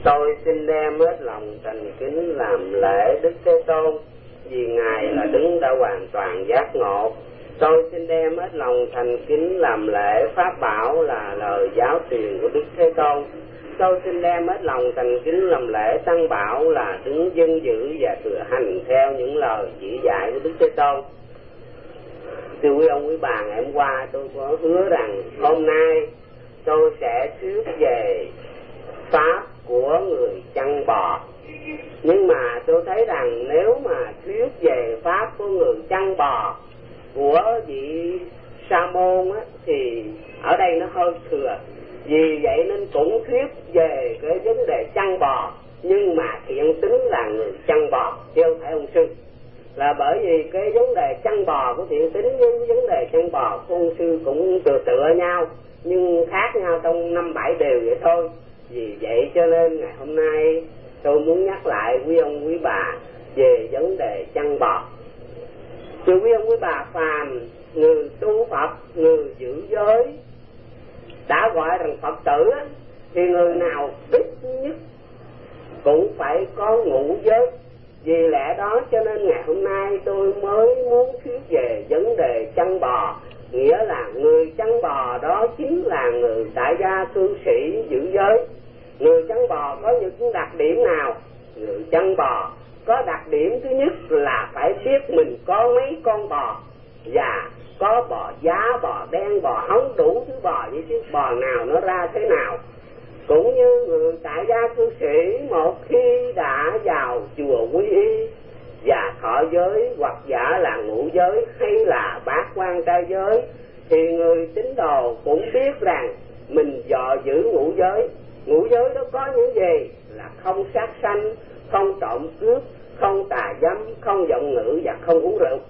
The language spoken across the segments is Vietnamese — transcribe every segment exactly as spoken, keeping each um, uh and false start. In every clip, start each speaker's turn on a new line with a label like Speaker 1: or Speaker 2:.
Speaker 1: Tôi xin đem hết lòng thành kính làm lễ Đức Thế Tôn, vì Ngài là Đấng đã hoàn toàn giác ngộ. Tôi xin đem hết lòng thành kính làm lễ Pháp Bảo là lời giáo truyền của Đức Thế Tôn. Tôi xin đem hết lòng thành kính làm lễ Tăng Bảo là đứng dân giữ và thừa hành theo những lời chỉ dạy của Đức Thế Tôn. Thưa quý ông quý bà, ngày hôm qua tôi có hứa rằng hôm nay tôi sẽ thuyết về Pháp của người chăn bò. Nhưng mà tôi thấy rằng nếu mà thuyết về Pháp của người chăn bò của vị Sa môn á, thì ở đây nó hơi thừa. Vì vậy nên cũng thuyết về cái vấn đề chăn bò, nhưng mà thiện tính là người chăn bò chứ không phải ông sư. Là bởi vì cái vấn đề chăn bò của thiện tính với vấn đề chăn bò của ông sư cũng tựa tựa nhau, nhưng khác nhau trong năm bảy điều vậy thôi. Vì vậy cho nên ngày hôm nay tôi muốn nhắc lại quý ông quý bà về vấn đề chăn bò. Thưa quý ông quý bà, phàm người tu Phật, người giữ giới đã gọi rằng Phật tử á, thì người nào ít nhất cũng phải có ngũ giới. Vì lẽ đó cho nên ngày hôm nay tôi mới muốn thuyết về vấn đề chăn bò. Nghĩa là người chăn bò đó chính là người tại gia cư sĩ giữ giới. Người chăn bò có những đặc điểm nào? Người chăn bò có đặc điểm thứ nhất là phải biết mình có mấy con bò, và có bò giá, bò đen, bò hóng, đủ thứ bò vậy chứ bò nào nó ra thế nào. Cũng như người tại gia cư sĩ một khi đã vào chùa quy y và thọ giới, hoặc giả là ngũ giới hay là bát quan trai giới, thì người tín đồ cũng biết rằng mình dò giữ ngũ giới. Ngũ giới đó có những gì? Là không sát sanh, không trộm cướp, không tà dâm, không vọng ngữ và không uống rượu.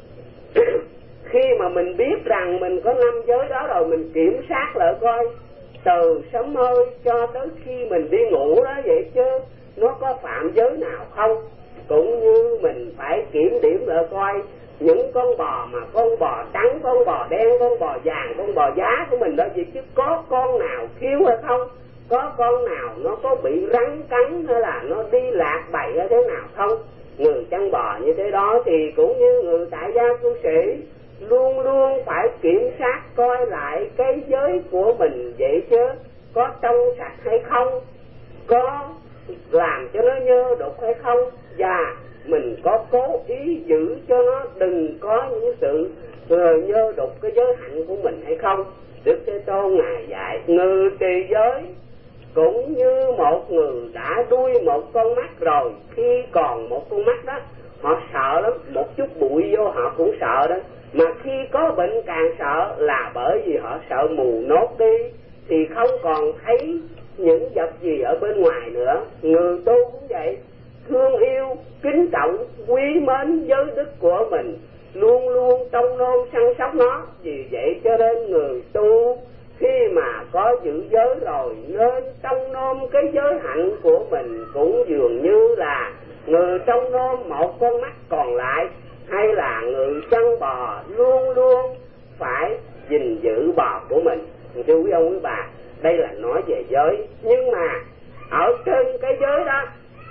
Speaker 1: Khi mà mình biết rằng mình có năm giới đó rồi, mình kiểm soát lại coi từ sớm mơ cho tới khi mình đi ngủ đó vậy chứ nó có phạm giới nào không. Cũng như mình phải kiểm điểm lại coi những con bò mà con bò trắng, con bò đen, con bò vàng, con bò giá của mình đó vậy chứ có con nào khiêu hay không, có con nào nó có bị rắn cắn hay là nó đi lạc bậy hay thế nào không. Người chăn bò như thế đó thì cũng như người tại gia cư sĩ luôn luôn phải kiểm soát coi lại cái giới của mình vậy chứ có trong sạch hay không, có làm cho nó nhơ đục hay không, và mình có cố ý giữ cho nó đừng có những sự nhơ đục cái giới hạnh của mình hay không. Đức Thế Tôn Ngài dạy người trì giới cũng như một người đã đuôi một con mắt rồi, khi còn một con mắt đó họ sợ lắm, một chút bụi vô họ cũng sợ đó. Mà khi có bệnh càng sợ là bởi vì họ sợ mù nốt đi, thì không còn thấy những vật gì ở bên ngoài nữa. Người tu cũng vậy, thương yêu, kính trọng, quý mến giới đức của mình, luôn luôn trông nom săn sóc nó. Vì vậy cho nên người tu khi mà có giữ giới rồi nên trông nom cái giới hạnh của mình cũng dường như là người trông nom một con mắt còn lại, hay là người chăn bò luôn luôn phải gìn giữ bò của mình. Thưa quý ông quý bà, đây là nói về giới, nhưng mà ở trên cái giới đó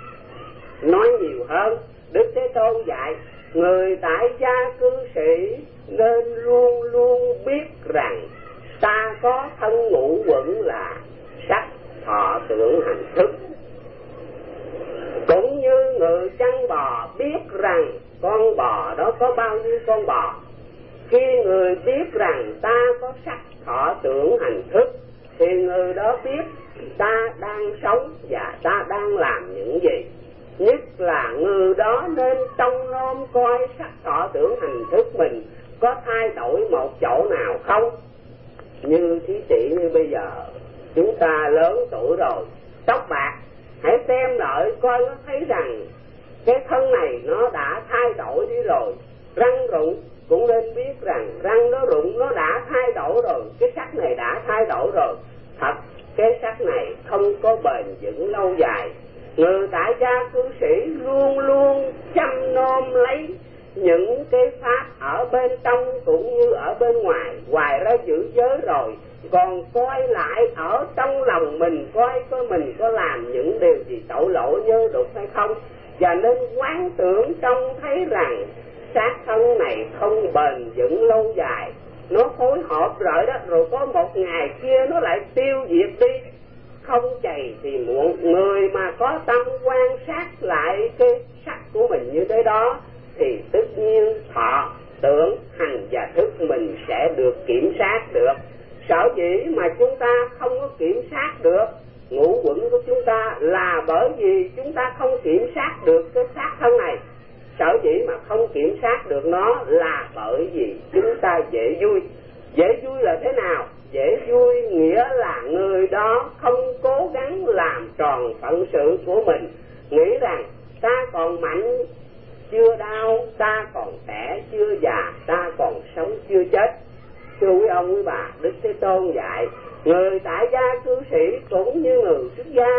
Speaker 1: nói nhiều hơn. Đức Thế Tôn dạy người tại gia cư sĩ nên luôn luôn biết rằng ta có thân ngũ quẩn là sắc, thọ, tưởng, hành, thức. Cũng như người chăn bò biết rằng con bò đó có bao nhiêu con bò. Khi người biết rằng ta có sắc, thọ, tưởng, hành, thức, thì người đó biết ta đang sống và ta đang làm những gì. Nhất là người đó nên trông nom coi sắc, thọ, tưởng, hành, thức mình có thay đổi một chỗ nào không. Như thí sĩ như bây giờ chúng ta lớn tuổi rồi, tóc bạc, hãy xem lại coi nó thấy rằng cái thân này nó đã thay đổi đi rồi. Răng rụng cũng nên biết rằng răng nó rụng nó đã thay đổi rồi, cái sắc này đã thay đổi rồi. Thật cái sắc này không có bền vững lâu dài. Người tại gia cư sĩ luôn luôn chăm nom lấy những cái pháp ở bên trong cũng như ở bên ngoài, ngoài ra giữ giới rồi, còn coi lại ở trong lòng mình, coi coi mình có làm những điều gì tội lỗi như đục hay không. Và nên quán tưởng trông thấy rằng xác thân này không bền vững lâu dài, nó phối hợp rồi đó, rồi có một ngày kia nó lại tiêu diệt đi, không chày thì muộn. Người mà có tâm quan sát lại cái sắc của mình như thế đó thì tất nhiên thọ, tưởng, hành và thức mình sẽ được kiểm soát được. Sở dĩ mà chúng ta không có kiểm soát được ngũ quẩn của chúng ta là bởi vì chúng ta không kiểm soát được cái xác thân này. Sở dĩ mà không kiểm soát được nó là bởi vì chúng ta dễ vui. Dễ vui là thế nào? Dễ vui nghĩa là người đó không cố gắng làm tròn phận sự của mình, nghĩ rằng ta còn mạnh chưa đau, ta còn trẻ chưa già, ta còn sống chưa chết. Thưa quý ông quý bà, Đức Thế Tôn dạy người tại gia cư sĩ cũng như người xuất gia,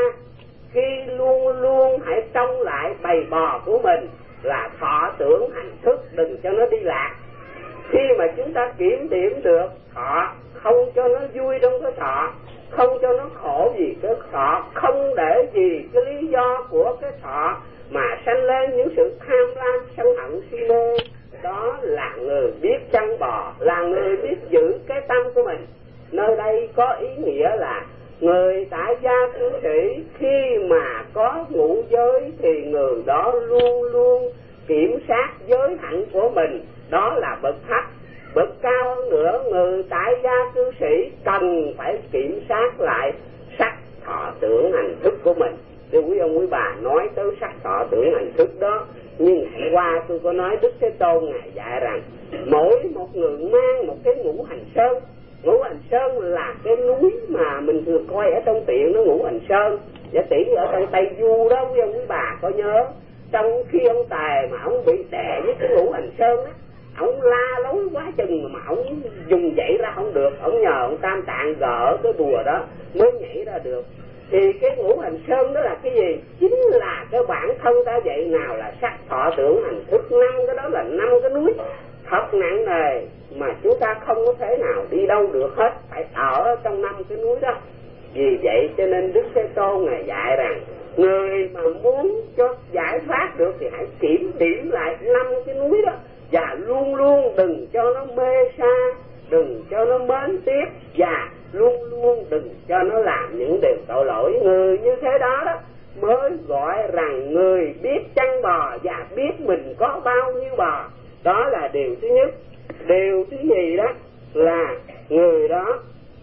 Speaker 1: khi luôn luôn hãy trông lại bầy bò của mình là thọ tưởng hành thức, đừng cho nó đi lạc. Khi mà chúng ta kiểm điểm được thọ, không cho nó vui trong cái thọ, không cho nó khổ vì cái thọ, không để vì cái lý do của cái thọ mà sanh lên những sự tham lam sân hận si mê, đó là người biết chăn bò, là người biết giữ cái tâm của mình. Nơi đây có ý nghĩa là người tại gia cư sĩ khi mà có ngũ giới thì người đó luôn luôn kiểm soát giới hạnh của mình, đó là bậc thấp. Bậc cao hơn nữa, người tại gia cư sĩ cần phải kiểm soát lại sắc thọ tưởng hành thức của mình. Thưa quý ông quý bà, nói tới sắc thọ tưởng hành thức đó, nhưng hôm qua tôi có nói Đức Thế Tôn ngài dạy rằng mỗi một người mang một cái ngũ hành sơn. Ngũ hành sơn là cái núi mà mình thường coi ở trong tiện nó ngũ hành sơn. Giả tỷ ở trong Tây Du đó quý ông quý bà có nhớ, trong khi ông Tề mà ông bị đè với cái ngũ hành sơn á, ông la lối quá chừng mà ông dùng dậy ra không được, ông nhờ ông Tam Tạng gỡ cái bùa đó mới nhảy ra được. Thì cái ngũ hành sơn đó là cái gì? Chính là cái bản thân ta vậy. Nào là sắc thọ tưởng hành thức, năm cái đó là năm cái núi thật nặng nề mà chúng ta không có thể nào đi đâu được hết, phải ở trong năm cái núi đó. Vì vậy cho nên Đức Thế Tôn ngài dạy rằng người mà muốn cho giải thoát được thì hãy kiểm điểm lại năm cái núi đó, và luôn luôn đừng cho nó mê sa, đừng cho nó mến tiếc, và luôn luôn đừng cho nó làm những điều tội lỗi. Người như thế đó đó mới gọi rằng người biết chăn bò và biết mình có bao nhiêu bò. Đó là điều thứ nhất. Điều thứ nhì đó là người đó,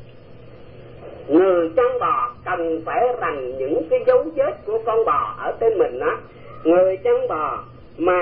Speaker 1: người chăn bò cần phải rành những cái dấu vết của con bò ở trên mình đó. Người chăn bò mà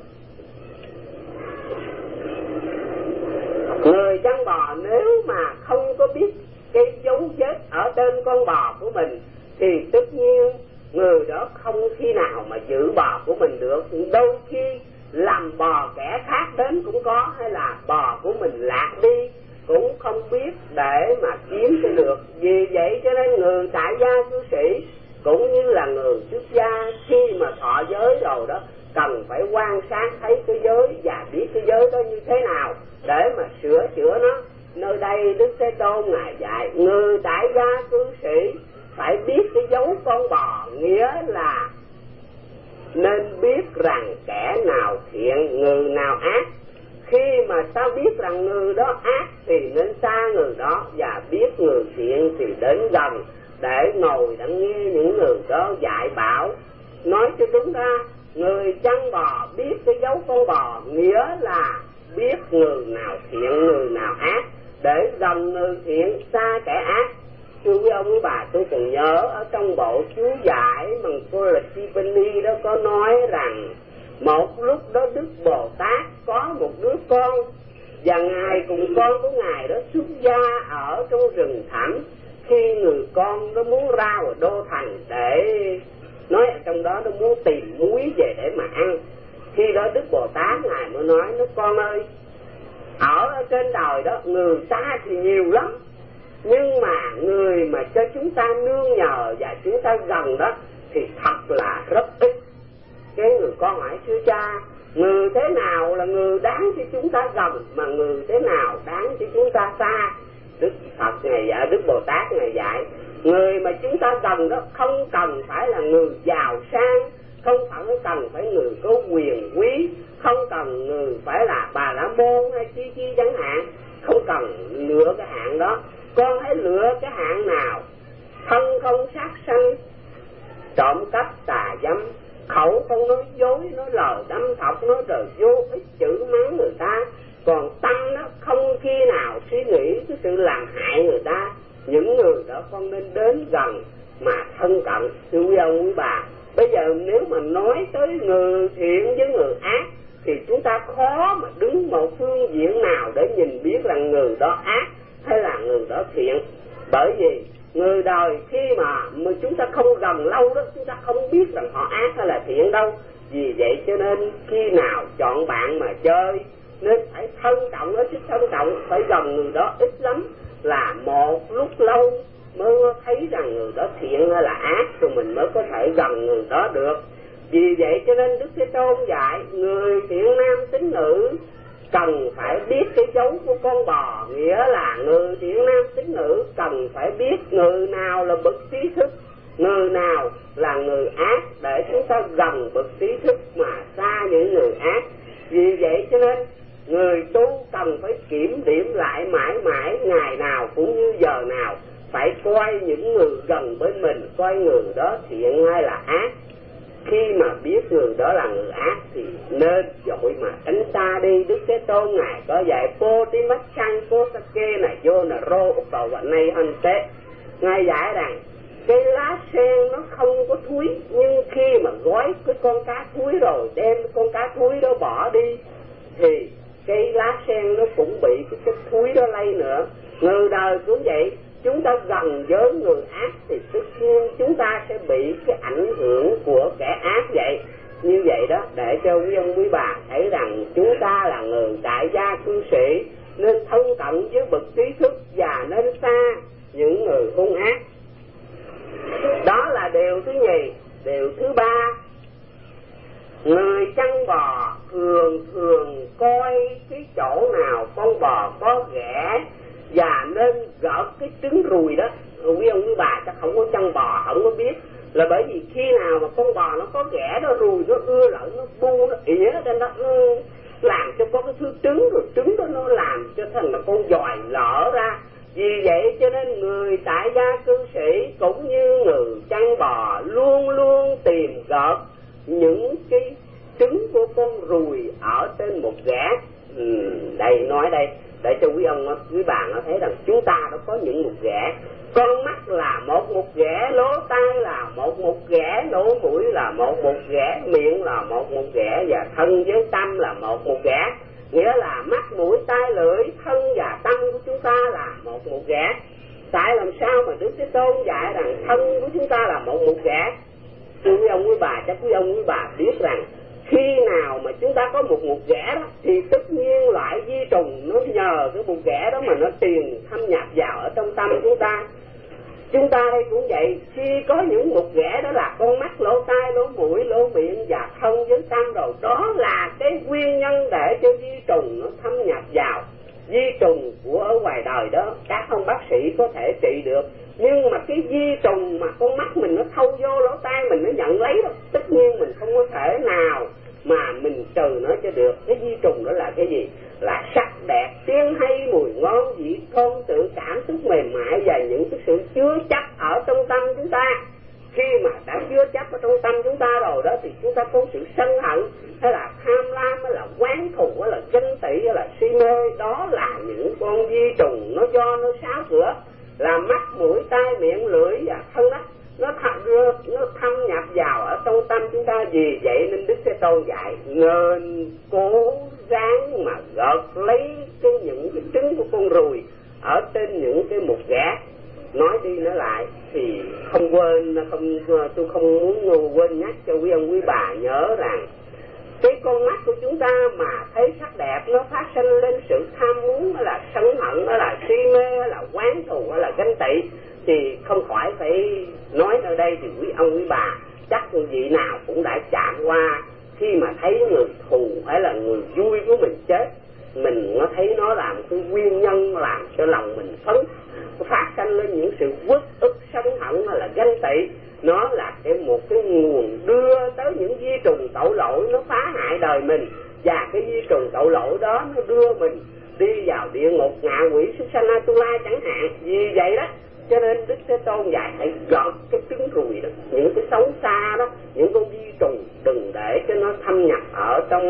Speaker 1: người chăn bò nếu mà không có biết cái dấu vết ở trên con bò của mình thì tất nhiên người đó không khi nào mà giữ bò của mình được. Đôi khi làm bò kẻ khác đến cũng có, hay là bò của mình lạc đi cũng không biết để mà kiếm cho được. Vì vậy cho nên người tại gia cư sĩ cũng như là người xuất gia khi mà thọ giới rồi đó cần phải quan sát thấy cái giới và biết cái giới đó như thế nào để mà sửa chữa nó. Nơi đây Đức Thế Tôn ngài dạy người tại gia cư sĩ phải biết cái dấu con bò, nghĩa là nên biết rằng kẻ nào thiện người nào ác. Khi mà ta biết rằng người đó ác thì nên xa người đó, và biết người thiện thì đến gần để ngồi để nghe những người đó dạy bảo. Nói cho đúng ra, người chăn bò biết cái dấu con bò nghĩa là biết người nào thiện người nào ác, để gần người thiện xa kẻ ác. Thưa quý ông quý bà, tôi còn nhớ ở trong bộ chú giải mà cô là Sipani đó có nói rằng một lúc đó Đức Bồ Tát có một đứa con, và ngài cùng con của ngài đó xuất gia ở trong rừng thẳm. Khi người con nó muốn ra vào đô thành để nói ở trong đó nó muốn tìm muối về để mà ăn, khi đó Đức Bồ Tát ngài mới nói: nó con ơi, ở trên đời đó người ta thì nhiều lắm, nhưng mà người mà cho chúng ta nương nhờ và chúng ta gần đó thì thật là rất ít. Cái người con hỏi: thưa cha, người thế nào là người đáng cho chúng ta gần, mà người thế nào đáng chúng ta xa. Đức Phật Ngài dạy, Đức Bồ Tát Ngài dạy, người mà chúng ta cần đó không cần phải là người giàu sang, không phải cần phải người có quyền quý, không cần người phải là Bà La Môn hay chi chi chẳng hạn, không cần lựa cái hạng đó. Con hãy lựa cái hạng nào thân không sát sanh, trộm cắp tà dâm, khẩu không nói dối, nói lời đâm thọc, nói lời vô ích, chửi mắng người ta, còn tâm nó không khi nào suy nghĩ cái sự làm hại người ta. Những người đó con nên đến gần mà thân cận. Thưa quý ông quý bà, bây giờ nếu mà nói tới người thiện với người ác thì chúng ta khó mà đứng một phương diện nào để nhìn biết là người đó ác hay là người đó thiện. Bởi vì người đời khi mà, mà chúng ta không gần lâu đó, chúng ta không biết rằng họ ác hay là thiện đâu. Vì vậy cho nên khi nào chọn bạn mà chơi nên phải thân trọng, nó sức thân trọng, phải gần người đó ít lắm là một lúc lâu mới thấy rằng người đó thiện hay là ác, rồi mình mới có thể gần người đó được. Vì vậy cho nên Đức Thế Tôn dạy người thiện nam tín nữ cần phải biết cái dấu của con bò, nghĩa là người thiện nam tín nữ cần phải biết người nào là bậc trí thức, người nào là người ác, để chúng ta gần bậc trí thức mà xa những người ác. Vì vậy cho nên người tu cần phải kiểm điểm lại mãi mãi, ngày nào cũng như giờ nào, phải coi những người gần bên mình, coi người đó thiện hay là ác. Khi mà biết người đó là người ác thì nên dội mà tránh xa đi. Đức Thế Tôn Ngài có dạy cô tí mắt chăng cô sa kê này vô nà rô úc cầu và nay hơn tế. Ngài dạy rằng cái lá sen nó không có thúi, nhưng khi mà gói cái con cá thúi rồi đem con cá thúi đó bỏ đi thì cái lá sen nó cũng bị cái chất thúi đó lây nữa. Người đời cũng vậy, chúng ta gần với người ác thì tất nhiên chúng ta sẽ bị cái ảnh hưởng của kẻ ác vậy. Như vậy đó, để cho quý ông quý bà thấy rằng chúng ta là người tại gia cư sĩ nên thân cận với bậc trí thức và nên xa những người hung ác. Đó là điều thứ nhì. Điều thứ ba, người chăn bò thường thường coi cái chỗ nào con bò có ghẻ và nên gọt cái trứng ruồi đó. Quý ông quý bà chắc không có chăn bò không có biết, là bởi vì khi nào mà con bò nó có ghẻ đó, ruồi nó ưa lợi, nó bu, nó ỉa lên đó, nó làm cho có cái thứ trứng, rồi trứng đó nó làm cho thành là con giòi lở ra. Vì vậy cho nên người tại gia cư sĩ cũng như người chăn bò luôn luôn tìm gọt những cái trứng của con ruồi ở trên một ghẻ. Ừ, đây nói đây để cho quý ông quý bà nó thấy rằng chúng ta đã có những một ghẻ. Con mắt là một một ghẻ, lỗ tai là một một ghẻ, lỗ mũi là một một ghẻ, miệng là một một ghẻ, và thân với tâm là một một ghẻ. Nghĩa là mắt, mũi, tai, lưỡi, thân và tâm của chúng ta là một một ghẻ. Tại làm sao mà Đức Thế Tôn dạy rằng thân của chúng ta là một một ghẻ? Thưa quý ông quý bà, chắc quý ông quý bà biết rằng khi nào mà chúng ta có một một ghẻ đó thì tất nhiên loại vi trùng nó nhờ cái một ghẻ đó mà nó tiền thâm nhập vào ở trong tâm chúng ta. Chúng ta đây cũng vậy, khi có những một ghẻ đó là con mắt, lỗ tai, lỗ mũi, lỗ miệng và thân với tâm rồi, đó là cái nguyên nhân để cho vi trùng nó thâm nhập vào. Vi trùng của ở ngoài đời đó các ông bác sĩ có thể trị được, nhưng mà cái vi trùng mà con mắt mình nó thâu vô, lỗ tai mình nó nhận lấy đó, tất nhiên mình không có thể nào mà mình trừ nó cho được. Cái vi trùng đó là cái gì? Là sắc đẹp, tiếng hay, mùi ngon, vị thơm, tự cảm xúc mềm mại và những cái sự chứa chấp ở trong tâm chúng ta. Khi mà đã chứa chấp ở trong tâm chúng ta rồi đó thì chúng ta có sự sân hận hay là tham lam hay là oán thù hay là ganh tị hay là si mê. Đó là những con vi trùng nó do nó xáo cửa, là mắt, mũi, tai, miệng, lưỡi và thân đó, nó thâm, nó thâm nhập vào ở trong tâm chúng ta. Vì vậy nên Đức Thế Tôn dạy nên cố gắng mà gọt lấy cái những cái trứng của con ruồi ở trên những cái một ghẻ. Nói đi nói lại thì không quên, không tôi không muốn quên nhắc cho quý ông quý bà nhớ rằng cái con mắt của chúng ta mà thấy sắc đẹp nó phát sinh lên sự tham muốn hay là sân hận hay là si mê hay là oán thù hay là ganh tị thì không khỏi phải nói ở đây. Thì quý ông quý bà chắc vị nào cũng đã chạm qua, khi mà thấy người thù hay là người vui của mình chết mình nó thấy nó làm cái nguyên nhân làm cho lòng mình phấn phát sanh lên những sự uất ức sân hận hay là ganh tị. Nó là cái một cái nguồn đưa tới những vi trùng tội lỗi, nó phá hại đời mình, và cái vi trùng tội lỗi đó nó đưa mình đi vào địa ngục, ngạ quỷ, súc sanh, Atula chẳng hạn. Vì vậy đó cho nên Đức Thế Tôn dạy hãy gọt cái trứng ruồi đó, những cái xấu xa đó, những con vi trùng, đừng để cho nó thâm nhập ở trong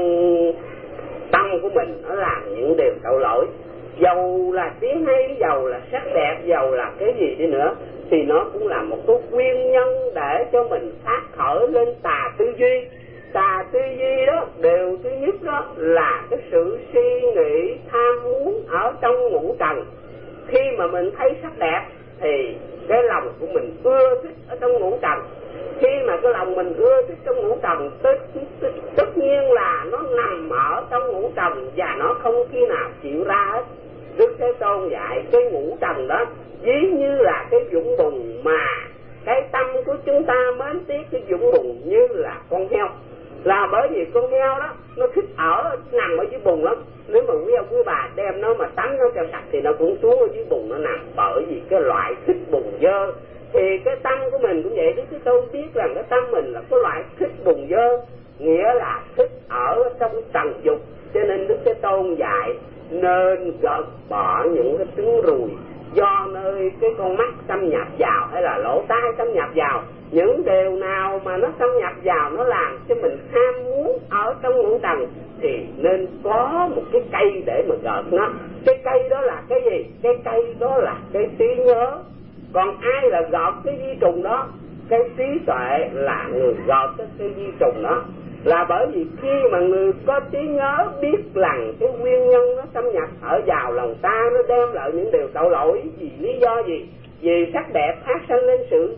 Speaker 1: tâm của mình, nó làm những điều tội lỗi. Dầu là tiếng hay, dầu là sắc đẹp, dầu là cái gì đi nữa, thì nó cũng là một cái nguyên nhân để cho mình phát khởi lên tà tư duy. Tà tư duy đó đều thứ nhất đó là cái sự suy nghĩ tham muốn ở trong ngũ trần. Khi mà mình thấy sắc đẹp thì cái lòng của mình ưa thích ở trong ngũ trần. Khi mà cái lòng mình ưa thích trong ngũ trần, tất, tất, tất nhiên là nó nằm ở trong ngũ trần và nó không khi nào chịu ra hết. Đức Thế Tôn dạy cái ngũ trần đó ví như là cái vũng bùn, mà cái tâm của chúng ta mến tiếc cái vũng bùn như là con heo. Là bởi vì con heo đó nó thích ở nằm ở dưới bùn lắm. Nếu mà quý ông quý bà đem nó mà tắm nó cho sạch thì nó cũng xuống ở dưới bùn nó nằm, bởi vì cái loại thích bùn dơ. Thì cái tâm của mình cũng vậy. Đức Thế Tôn biết rằng cái tâm mình là cái loại thích bùn dơ, nghĩa là thích ở trong trần dục. Cho nên Đức Thế Tôn dạy nên gọt bỏ những cái trứng ruồi do nơi cái con mắt xâm nhập vào hay là lỗ tai xâm nhập vào. Những điều nào mà nó xâm nhập vào nó làm cho mình ham muốn ở trong ngũ trần thì nên có một cái cây để mà gọt nó. Cái cây đó là cái gì? Cái cây đó là cái trí nhớ. Còn ai là gọt cái vi trùng đó? Cái trí tuệ là người gọt cái, cái vi trùng đó. Là bởi vì khi mà người có trí nhớ biết rằng cái nguyên nhân nó xâm nhập ở vào lòng ta, nó đem lại những điều tội lỗi, vì lý do gì? Vì sắc đẹp phát sinh lên sự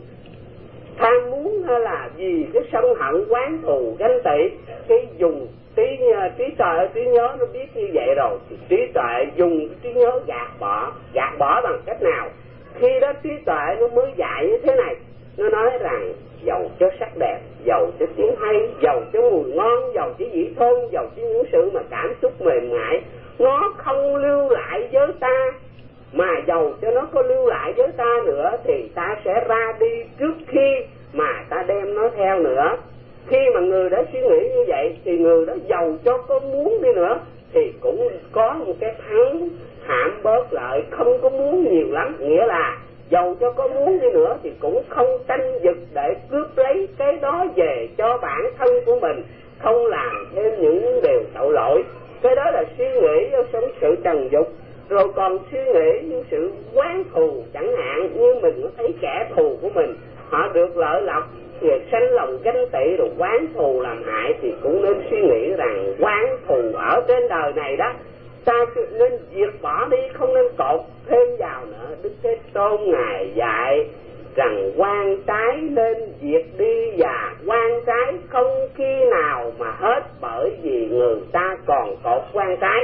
Speaker 1: tham muốn, hay là vì cái sân hận, oán thù, ganh tị. Cái dùng trí trí tuệ trí nhớ nó biết như vậy rồi thì trí tuệ dùng cái trí nhớ gạt bỏ. Gạt bỏ bằng cách nào? Khi đó trí tuệ nó mới dạy như thế này. Nó nói rằng dầu cho sắc đẹp, dầu cho tiếng hay, dầu cho mùi ngon, dầu cho vị thơm, dầu cho những sự mà cảm xúc mềm mại, nó không lưu lại với ta. Mà dầu cho nó có lưu lại với ta nữa thì ta sẽ ra đi trước khi mà ta đem nó theo nữa. Khi mà người đã suy nghĩ như vậy thì người đó dầu cho có muốn đi nữa thì cũng có một cái thắng hãm bớt lại, không có muốn nhiều lắm. Nghĩa là dầu cho có muốn đi nữa thì cũng không tranh giật để cướp lấy cái đó về cho bản thân của mình, không làm thêm những điều tội lỗi. Cái đó là suy nghĩ trong sự trần dục. Rồi còn suy nghĩ những sự oán thù, chẳng hạn như mình có thấy kẻ thù của mình họ được lợi lộc, người sanh lòng ganh tị rồi oán thù làm hại, thì cũng nên suy nghĩ rằng oán thù ở trên đời này đó ta nên diệt bỏ đi, không nên cột thêm vào nữa. Đức Thế Tôn ngài dạy rằng quan trái nên diệt đi, và quan trái không khi nào mà hết, bởi vì người ta còn cột quan trái.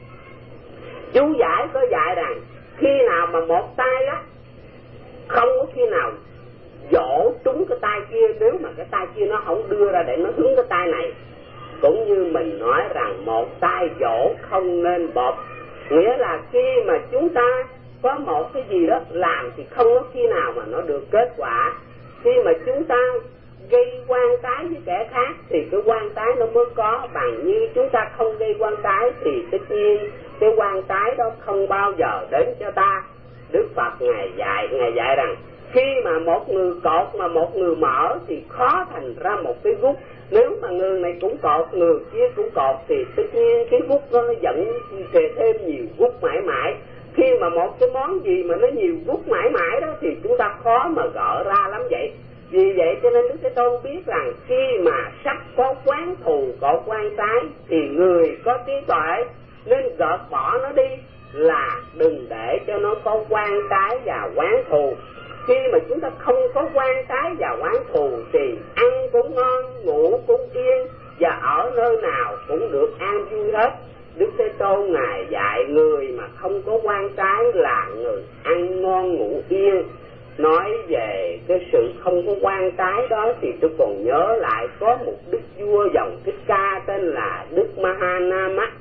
Speaker 1: Chú giải có dạy rằng khi nào mà một tay đó không có khi nào dỗ trúng cái tay kia, nếu mà cái tay kia nó không đưa ra để nó hướng cái tay này. Cũng như mình nói rằng một tay dỗ không nên bột, nghĩa là khi mà chúng ta có một cái gì đó làm thì không có khi nào mà nó được kết quả. Khi mà chúng ta gây quan trái với kẻ khác thì cái quan trái nó mới có. Bằng như chúng ta không gây quan trái thì tất nhiên cái quan trái đó không bao giờ đến cho ta. Đức Phật ngài dạy ngài dạy rằng khi mà một người cột mà một người mở thì khó thành ra một cái gút. Nếu mà người này cũng cột, người kia cũng cột thì tất nhiên cái gút đó nó dẫn thêm nhiều gút mãi mãi. Khi mà một cái món gì mà nó nhiều gút mãi mãi đó thì chúng ta khó mà gỡ ra lắm vậy. Vì vậy cho nên Đức Thế Tôn biết rằng khi mà sắp có oán thù, có quan trái thì người có trí tuệ nên gọt bỏ nó đi, là đừng để cho nó có quan trái và oán thù. Khi mà chúng ta không có quan trái và oán thù thì ăn cũng ngon, ngủ cũng yên, và ở nơi nào cũng được an vui hết. Đức Thế Tôn ngài dạy người mà không có quan trái là người ăn ngon ngủ yên. Nói về cái sự không có quan trái đó thì tôi còn nhớ lại có một đức vua dòng Thích Ca tên là Đức Mahanama.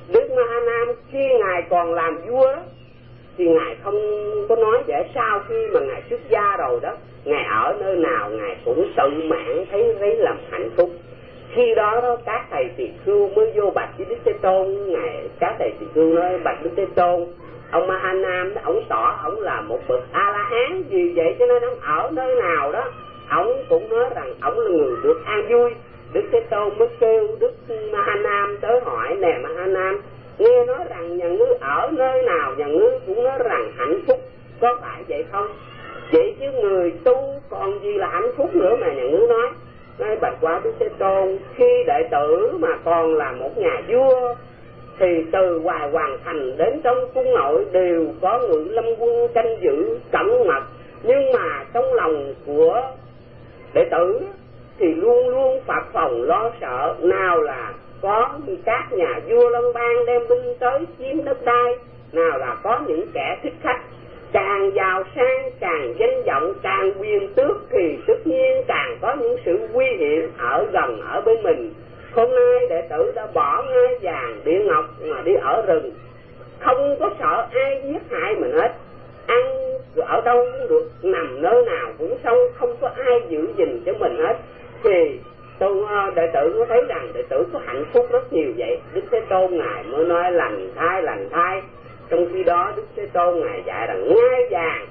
Speaker 1: Đức Ma Ha Nam khi ngài còn làm vua đó thì ngài không có nói vậy. Sau khi mà ngài xuất gia rồi đó, ngài ở nơi nào ngài cũng tự mãn thấy lấy làm hạnh phúc. Khi đó đó các thầy tỳ khưu mới vô bạch với Đức Thế Tôn. Ngài các thầy tỳ khưu nói bạch Đức Thế Tôn, ông Ma Ha Nam ông tỏ ông là một bậc A La Hán, vì vậy cho nên ông ở nơi nào đó ông cũng nói rằng ông là người được an vui. Đức Thế Tôn mới kêu Đức Ma Ha Nam tới hỏi, nè Ma Ha Nam, nghe nói rằng nhà ngươi ở nơi nào nhà ngươi cũng nói rằng hạnh phúc, có phải vậy không? Vậy chứ người tu còn gì là hạnh phúc nữa mà nhà ngươi nói. Nói bạch qua Đức Thế Tôn, khi đệ tử mà còn là một nhà vua thì từ Hoài Hoàng Thành đến trong cung nội đều có ngự lâm quân canh giữ cẩn mật, nhưng mà trong lòng của đệ tử thì luôn luôn phập phòng lo sợ, nào là có các nhà vua Long Bang đem binh tới chiếm đất đai, nào là có những kẻ thích khách càng giàu sang, càng danh vọng, càng quyền tước thì tất nhiên càng có những sự nguy hiểm ở gần ở bên mình. Hôm nay đệ tử đã bỏ ngai vàng địa ngọc mà đi ở rừng, không có sợ ai giết hại mình hết, ăn ở đâu cũng được, nằm nơi nào cũng xong, không có ai giữ gìn cho mình hết. Thì tôi đệ tử có thấy rằng đệ tử có hạnh phúc rất nhiều vậy. Đức Thế Tôn ngài mới nói lành thai lành thai. Trong khi đó Đức Thế Tôn ngài dạy rằng ngai vàng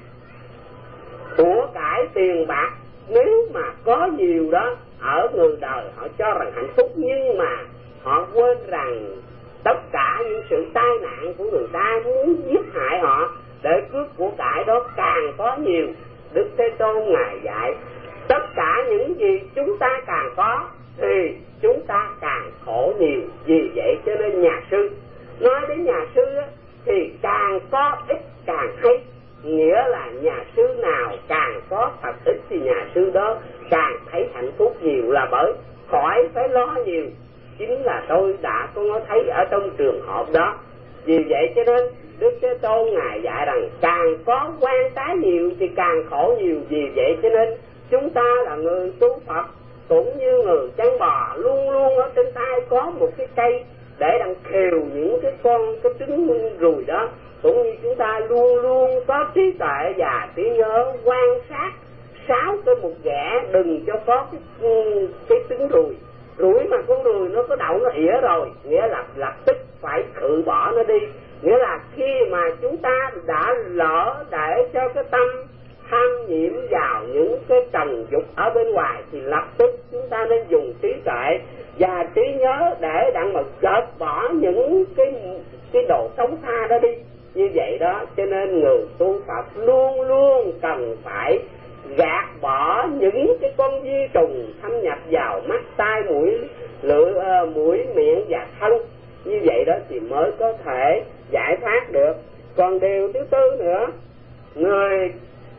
Speaker 1: của cải tiền bạc nếu mà có nhiều đó ở người đời họ cho rằng hạnh phúc, nhưng mà họ quên rằng tất cả những sự tai nạn của người ta muốn giết hại họ để cướp của cải đó càng có nhiều. Đức Thế Tôn ngài dạy tất cả những gì chúng ta càng có thì chúng ta càng khổ nhiều. Vì vậy cho nên nhà sư nói đến nhà sư á, thì càng có ít càng hay, nghĩa là nhà sư nào càng có thật ít thì nhà sư đó càng thấy hạnh phúc nhiều, là bởi khỏi phải lo nhiều. Chính là tôi đã có thấy ở trong trường hợp đó. Vì vậy cho nên Đức Thế Tôn ngài dạy rằng càng có quan trái nhiều thì càng khổ nhiều. Vì vậy cho nên chúng ta là người tu Phật cũng như người chăn bò, luôn luôn ở trên tay có một cái cây để đặng khều những cái con cái trứng ruồi đó, cũng như chúng ta luôn luôn có trí tuệ và trí nhớ quan sát sáu cái một ghẻ, đừng cho có cái cái trứng ruồi. Ruồi mà con ruồi nó có đậu nó ỉa rồi, nghĩa là lập tức phải khử bỏ nó đi. Nghĩa là khi mà chúng ta đã lỡ để cho cái tâm tham nhiễm vào những cái trần dục ở bên ngoài thì lập tức chúng ta nên dùng trí tuệ và trí nhớ để đặng mà gạt bỏ những cái cái đồ xấu xa đó đi. Như vậy đó cho nên người tu Phật luôn luôn cần phải gạt bỏ những cái con vi trùng thâm nhập vào mắt, tai, mũi, lưỡi, uh, mũi, miệng và thân. Như vậy đó thì mới có thể giải thoát được. Còn điều thứ tư nữa, người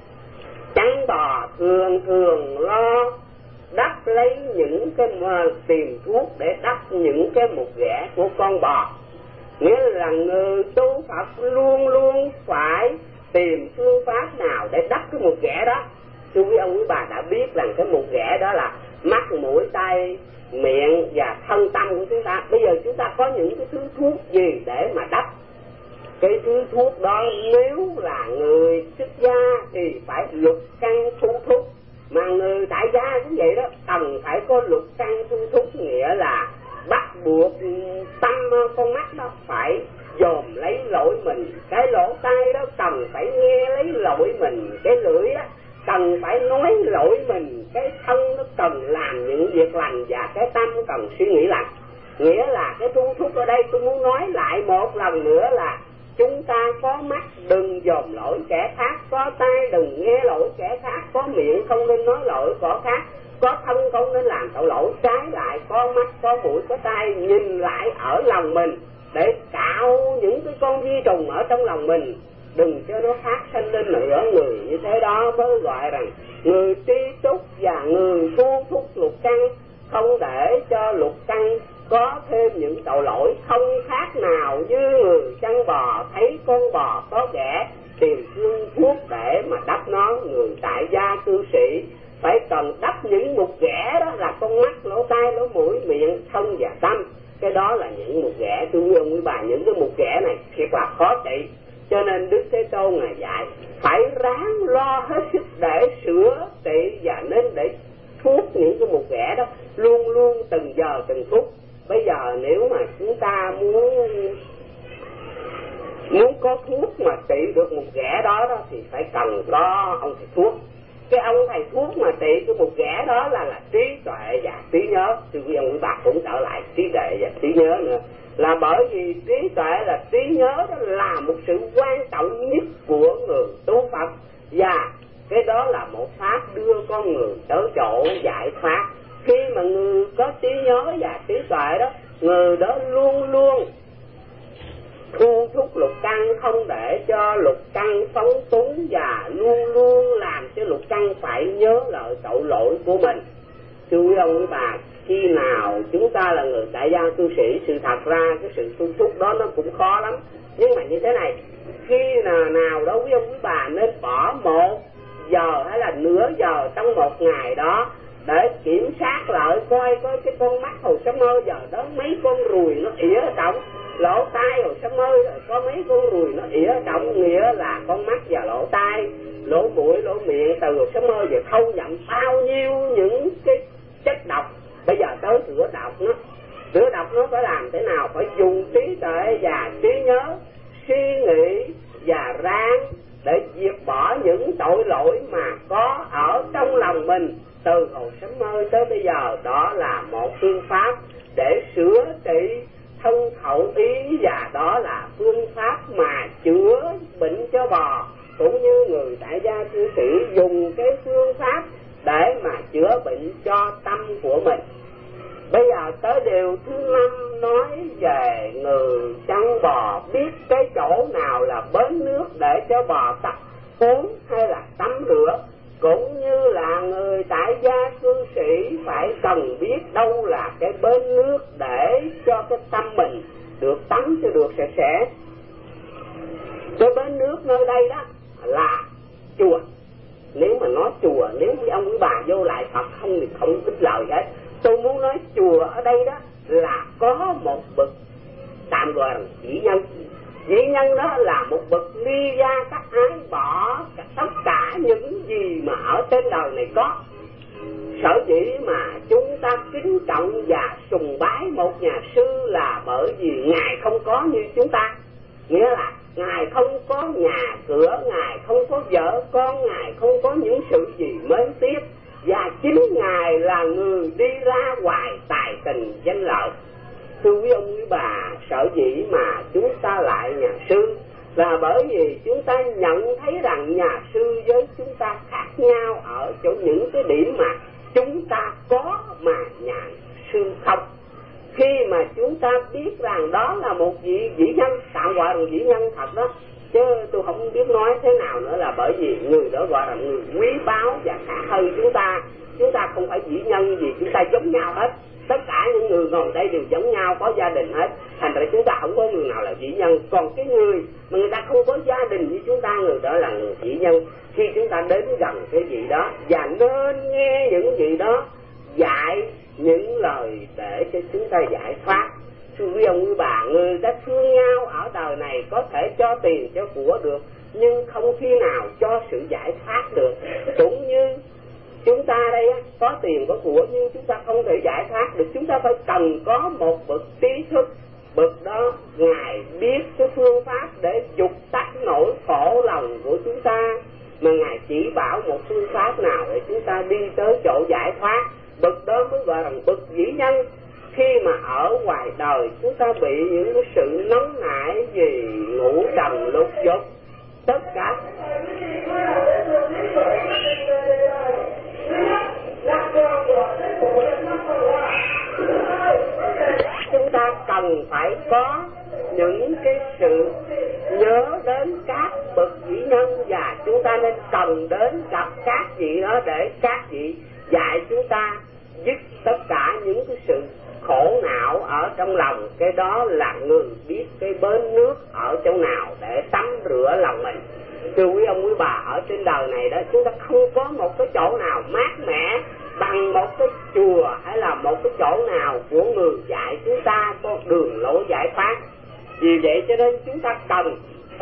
Speaker 1: chăn bò thường thường lo đắp lấy những cái tìm thuốc để đắp những cái một ghẻ của con bò. Nghĩa là người tu Phật luôn luôn phải tìm phương pháp nào để đắp cái một ghẻ đó. Thưa quý ông quý bà đã biết rằng cái một ghẻ đó là mắt, mũi, tai, miệng và thân tâm của chúng ta. Bây giờ chúng ta có những cái thứ thuốc gì để mà đắp cái thứ thuốc đó? Nếu là người xuất gia thì phải lục căn thu thuốc, mà người tại gia cũng vậy đó, cần phải có lục căn thu thuốc, nghĩa là bắt buộc tâm con mắt đó phải dòm lấy lỗi mình, cái lỗ tai đó cần phải nghe lấy lỗi mình, cái lưỡi đó cần phải nói lỗi mình, cái thân nó cần làm những việc lành và cái tâm cần suy nghĩ lành. Nghĩa là cái thu thuốc ở đây tôi muốn nói lại một lần nữa là chúng ta có mắt đừng dòm lỗi kẻ khác, có tai đừng nghe lỗi kẻ khác, có miệng không nên nói lỗi của khác, có thân không nên làm tội lỗi. Trái lại có mắt, có mũi, có tai nhìn lại ở lòng mình để cạo những cái con vi trùng ở trong lòng mình, đừng cho nó phát sanh lên nữa. Người như thế đó mới gọi rằng người tri túc và người thu thúc lục căn, không để cho lục căn có thêm những tội lỗi. Không khác nào như người chăn bò thấy con bò có ghẻ tìm phương thuốc để mà đắp nó. Người tại gia cư sĩ phải cần đắp những một ghẻ đó là con mắt, lỗ tai, lỗ mũi, miệng, thân và tâm. Cái đó là những một ghẻ. Thưa quý ông quý bà nhớ Đức Thế Tôn Ngài dạy phải ráng lo hết sức để sửa trị, và nên để thuốc những cái mụn ghẻ đó luôn luôn từng giờ từng phút. Bây giờ nếu mà chúng ta muốn muốn có thuốc mà trị được một ghẻ đó, đó thì phải cần có ông thầy thuốc. Cái ông thầy thuốc mà trị cái một ghẻ đó là là trí tuệ và trí nhớ. Sư quý ông quý bà cũng trở lại trí tuệ và trí nhớ nữa, là bởi vì trí tuệ là trí nhớ đó là một sự quan trọng nhất của người tu Phật, và cái đó là một pháp đưa con người tới chỗ giải thoát. Khi mà người có trí nhớ và trí tuệ đó, người đó luôn luôn thu thúc lục căn, không để cho lục căn phóng túng, và luôn luôn làm cho lục căn phải nhớ lại tội lỗi của mình. Thưa quý ông quý bà, khi nào chúng ta là người tại gia cư sĩ, sự thật ra cái sự thu thúc đó nó cũng khó lắm. Nhưng mà như thế này, khi nào, nào đó quý ông quý bà nên bỏ một giờ hay là nửa giờ trong một ngày đó để kiểm soát lại coi coi cái con mắt hồi sớm mơ giờ đó mấy con ruồi nó ỉa ở trong, lỗ tai hồi sớm mơ rồi có mấy con ruồi nó ỉa ở trong, nghĩa là con mắt và lỗ tai, lỗ mũi, lỗ miệng từ hồi sớm mơ về thâu nhận bao nhiêu những cái chất độc. Bây giờ tới rửa độc nó, rửa độc nó phải làm thế nào? Phải dùng trí tuệ và trí nhớ, suy nghĩ và ráng để diệt bỏ những tội lỗi mà có ở trong lòng mình từ hồi sớm mơ tới bây giờ. Đó là một phương pháp để sửa trị thân khẩu ý, và đó là phương pháp mà chữa bệnh cho bò, cũng như người tại gia cư sĩ dùng cái phương pháp để mà chữa bệnh cho tâm của mình. Bây giờ tới điều thứ năm, nói về người chăn bò biết cái chỗ nào là bến nước để cho bò tập uống hay là tắm rửa, cũng như là người tại gia cư sĩ phải cần biết đâu là cái bến nước để cho cái tâm mình được tắm cho được sạch sẽ. Cái bến nước nơi đây đó là chùa. Nếu mà nói chùa, nếu quý ông quý bà vô lại Phật không thì không ít lời hết. Tôi muốn nói chùa ở đây đó là có một bậc tạm gọi là vĩ nhân. Vĩ nhân đó là một bậc ly gia các ái, bỏ tất cả những gì mà ở trên đời này có. Sở dĩ mà chúng ta kính trọng và sùng bái một nhà sư là bởi vì Ngài không có như chúng ta. Nghĩa là Ngài không có nhà cửa, Ngài không có vợ con, Ngài không có những sự gì mến tiếc, và chính Ngài là người đi ra ngoài tài tình danh lợi. Thưa quý ông quý bà, sở dĩ mà chúng ta lại nhà sư là bởi vì chúng ta nhận thấy rằng nhà sư với chúng ta khác nhau ở chỗ những cái điểm mà chúng ta có mà nhà sư không. Khi mà chúng ta biết rằng đó là một vị vĩ nhân, tạm gọi là vĩ nhân thật đó, chứ tôi không biết nói thế nào nữa, là bởi vì người đó gọi là người quý báu và khả hơn chúng ta. Chúng ta không phải vĩ nhân gì, chúng ta giống nhau hết. Tất cả những người ngồi đây đều giống nhau, có gia đình hết. Thành ra chúng ta không có người nào là vĩ nhân. Còn cái người mà người ta không có gia đình như chúng ta, người đó là người vĩ nhân. Khi chúng ta đến gần cái vị đó và nên nghe những vị đó dạy những lời để cho chúng ta giải thoát. Thưa quý ông quý bà, người ta thương nhau ở đời này có thể cho tiền cho của được, nhưng không khi nào cho sự giải thoát được. Cũng như chúng ta đây có tiền có của nhưng chúng ta không thể giải thoát được. Chúng ta phải cần có một bậc trí thức. Bậc đó Ngài biết cái phương pháp để dục tắt nỗi khổ lòng của chúng ta, mà Ngài chỉ bảo một phương pháp nào để chúng ta đi tới chỗ giải thoát. Bậc đó mới gọi là bậc vĩ nhân. Khi mà ở ngoài đời chúng ta bị những cái sự nóng nảy vì ngũ trần lục dục, tất cả chúng ta cần phải có những cái sự nhớ đến các bậc vĩ nhân, và chúng ta nên cần đến gặp các vị đó để các vị dạy chúng ta dứt tất cả những cái sự khổ não ở trong lòng. Cái đó là người biết cái bến nước ở chỗ nào để tắm rửa lòng mình. Thưa quý ông quý bà, ở trên đời này đó chúng ta không có một cái chỗ nào mát mẻ bằng một cái chùa hay là một cái chỗ nào của người dạy chúng ta có đường lối giải thoát. Vì vậy cho nên chúng ta cần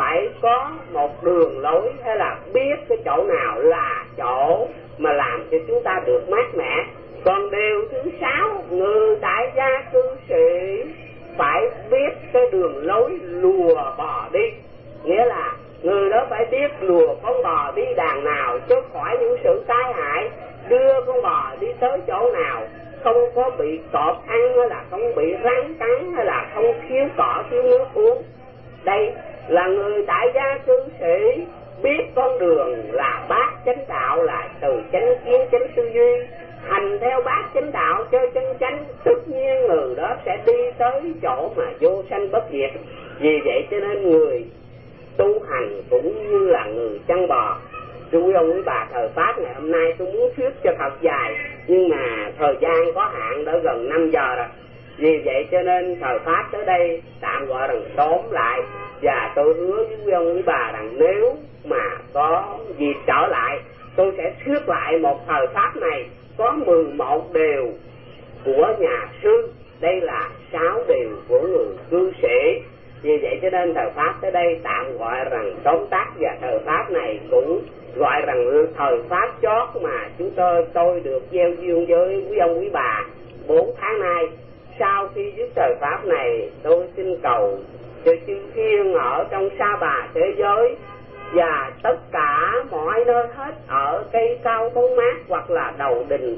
Speaker 1: phải có một đường lối hay là biết cái chỗ nào là chỗ mà làm cho chúng ta được mát mẻ. Còn điều thứ sáu, người tại gia cư sĩ phải biết cái đường lối lùa bò đi, nghĩa là người đó phải biết lùa con bò đi đàn nào chứ khỏi những sự tai hại, đưa con bò đi tới chỗ nào không có bị cọp ăn, hay là không bị rắn cắn, hay là không thiếu cỏ thiếu nước uống. Đây là người tại gia cư sĩ biết con đường là bát chánh đạo, là từ chánh kiến chánh tư duy, hành theo bát chánh đạo cho chân chánh, tất nhiên người đó sẽ đi tới chỗ mà vô sanh bất diệt. Vì vậy cho nên người tu hành cũng như là người chăn bò. Thưa quý ông quý bà, thời Pháp ngày hôm nay tôi muốn thuyết cho thật dài, nhưng mà thời gian có hạn, đã gần năm giờ rồi. Vì vậy cho nên thời Pháp tới đây tạm gọi rằng tóm lại. Và tôi hứa với quý ông quý bà rằng nếu mà có dịp trở lại, tôi sẽ thuyết lại một thời Pháp này có mười một điều của nhà sư. Đây là sáu điều của người cư sĩ. Vì vậy cho nên thời Pháp tới đây tạm gọi rằng tóm tắt, và thời Pháp này cũng gọi rằng thời Pháp chót mà chúng tôi tôi được gieo duyên với quý ông quý bà bốn tháng nay. Sau khi dứt thời Pháp này, tôi xin cầu cho chư thiên ở trong sa bà thế giới và tất cả mọi nơi hết, ở cây cao bóng mát hoặc là đầu đình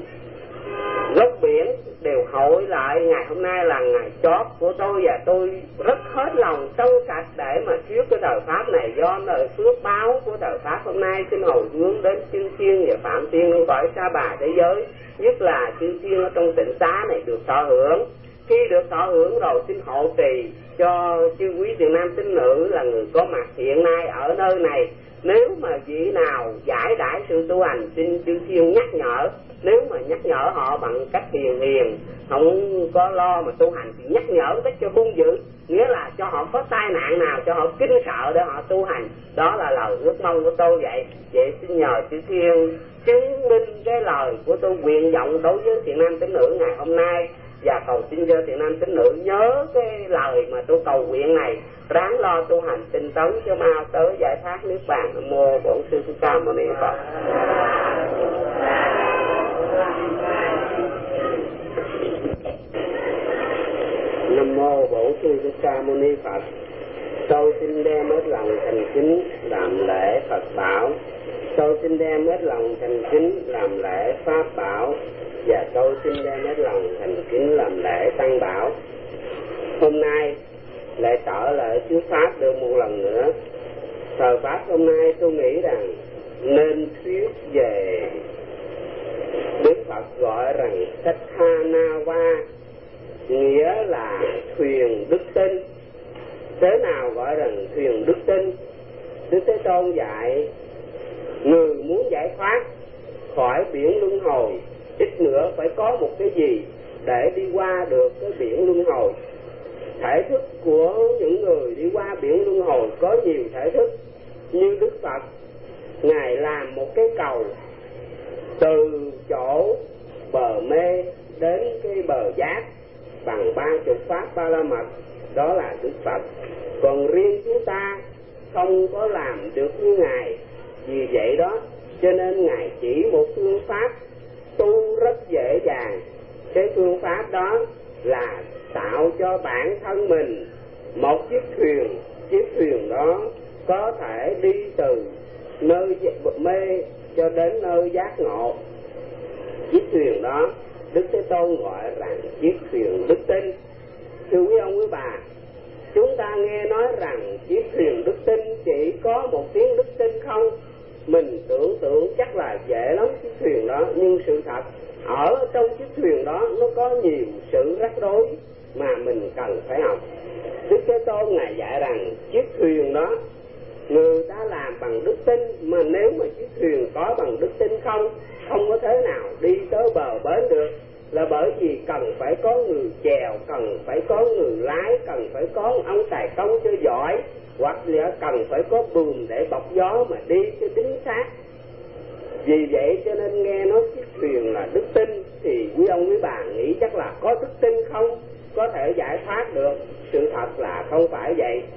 Speaker 1: góc biển, đều hội lại ngày hôm nay là ngày chót của tôi, và tôi rất hết lòng trong sạch để mà thuyết cái thời Pháp này. Do lời phước báo của thời Pháp hôm nay xin hồi hướng đến chư thiên và phạm thiên trong cõi sa bà thế giới, nhất là chư thiên ở trong tịnh xá này được thọ hưởng. Khi được thọ hưởng rồi xin hộ trì cho chư quý thiện nam tín nữ là người có mặt hiện nay ở nơi này. Nếu mà vị nào giải đãi sự tu hành, xin chư thiên nhắc nhở. Nếu mà nhắc nhở họ bằng cách hiền hiền, không có lo mà tu hành, thì nhắc nhở cách cho hung dữ, nghĩa là cho họ có tai nạn nào, cho họ kinh sợ để họ tu hành. Đó là lời ước mong của tôi vậy. Vậy xin nhờ chư thiên chứng minh cái lời của tôi nguyện vọng đối với thiện nam tín nữ ngày hôm nay, và cầu xin cho thiện nam tín nữ nhớ cái lời mà tôi cầu nguyện này, ráng lo tu hành tinh tấn cho mau tới giải thoát niết bàn. Nam mô Bổn Sư Thích Ca Mâu Ni Phật. Nam mô Bổn Sư Thích Ca Mâu Ni Phật. Tôi xin đem hết lòng thành kính làm lễ Phật bảo. Tôi xin đem hết lòng thành kính làm lễ Pháp bảo. Và tôi xin đem hết lòng thành kính làm lễ Tăng bảo. Hôm nay lại trở lại chư Pháp được một lần nữa. Thời Pháp hôm nay tôi nghĩ rằng nên thuyết về Đức Phật gọi rằng Tatthana, nghĩa là thuyền đức tin. Thế nào gọi rằng thuyền đức tin? Đức Thế Tôn dạy người muốn giải thoát khỏi biển luân hồi, ít nữa phải có một cái gì để đi qua được cái biển luân hồi. Thể thức của những người đi qua biển luân hồi có nhiều thể thức. Như Đức Phật, Ngài làm một cái cầu từ chỗ bờ mê đến cái bờ giác bằng ba chục pháp ba la mật, đó là Đức Phật. Còn riêng chúng ta không có làm được như Ngài. Vì vậy đó cho nên Ngài chỉ một phương pháp tu rất dễ dàng. Cái phương pháp đó là tạo cho bản thân mình một chiếc thuyền. Chiếc thuyền đó có thể đi từ nơi mê cho đến nơi giác ngộ. Chiếc thuyền đó Đức Thế Tôn gọi rằng chiếc thuyền đức tin. Thưa quý ông quý bà, chúng ta nghe nói rằng chiếc thuyền đức tin chỉ có một tiếng đức tin không? Mình tưởng tượng chắc là dễ lắm chiếc thuyền đó, nhưng sự thật ở trong chiếc thuyền đó nó có nhiều sự rắc rối mà mình cần phải học. Đức Thế Tôn Ngài dạy rằng chiếc thuyền đó người ta làm bằng đức tin, mà nếu mà chiếc thuyền có bằng đức tin không, không có thế nào đi tới bờ bến được. Là bởi vì cần phải có người chèo, cần phải có người lái, cần phải có ông tài công cho giỏi, hoặc là cần phải có buồm để bọc gió mà đi cho chính xác. Vì vậy cho nên nghe nói chiếc thuyền là đức tin thì quý ông quý bà nghĩ chắc là có đức tin không có thể giải thoát được. Sự thật là không phải vậy.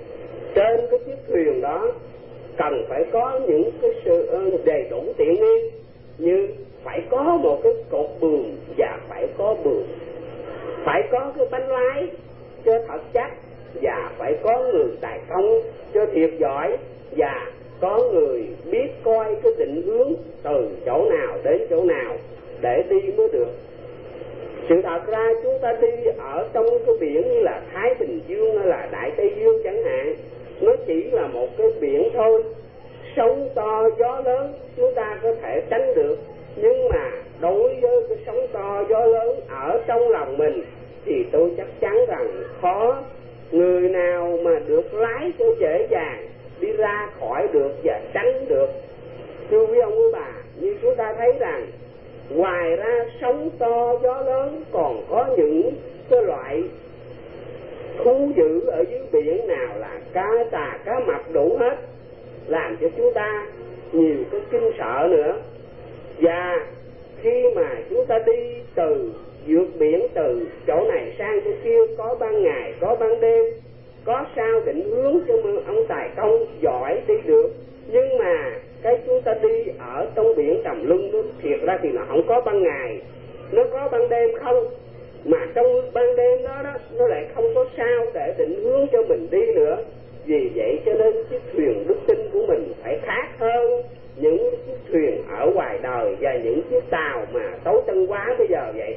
Speaker 1: Trên cái chiếc thuyền đó cần phải có những cái sự đầy đủ tiện nghi, như phải có một cái cột buồm và phải có buồm, phải có cái bánh lái cho thật chắc, và phải có người tài công cho thiệt giỏi, và có người biết coi cái định hướng từ chỗ nào đến chỗ nào để đi mới được. Sự thật ra chúng ta đi ở trong cái biển như là Thái Bình Dương hay là Đại Tây Dương chẳng hạn, nó chỉ là một cái biển thôi, sóng to gió lớn chúng ta có thể tránh được, nhưng mà đối với cái sóng to gió lớn ở trong lòng mình thì tôi chắc chắn rằng khó người nào mà được lái cho dễ dàng đi ra khỏi được và tránh được. Thưa quý ông quý bà, như chúng ta thấy rằng ngoài ra sóng to gió lớn còn có những cái loại thú dữ ở dưới biển, nào là cá tà cá mập đủ hết, làm cho chúng ta nhiều cái kinh sợ nữa. Và khi mà chúng ta đi từ vượt biển từ chỗ này sang chỗ kia, có ban ngày có ban đêm, có sao định hướng cho ông tài công giỏi đi được, nhưng mà cái chúng ta đi ở trong biển tầm lưng nó thiệt ra thì nó không có ban ngày, nó có ban đêm không, mà trong ban đêm đó đó nó lại không có sao để định hướng cho mình đi nữa. Vì vậy cho nên chiếc thuyền đức tin của mình phải khác hơn những chiếc thuyền ở ngoài đời và những chiếc tàu mà tối tân quá bây giờ vậy.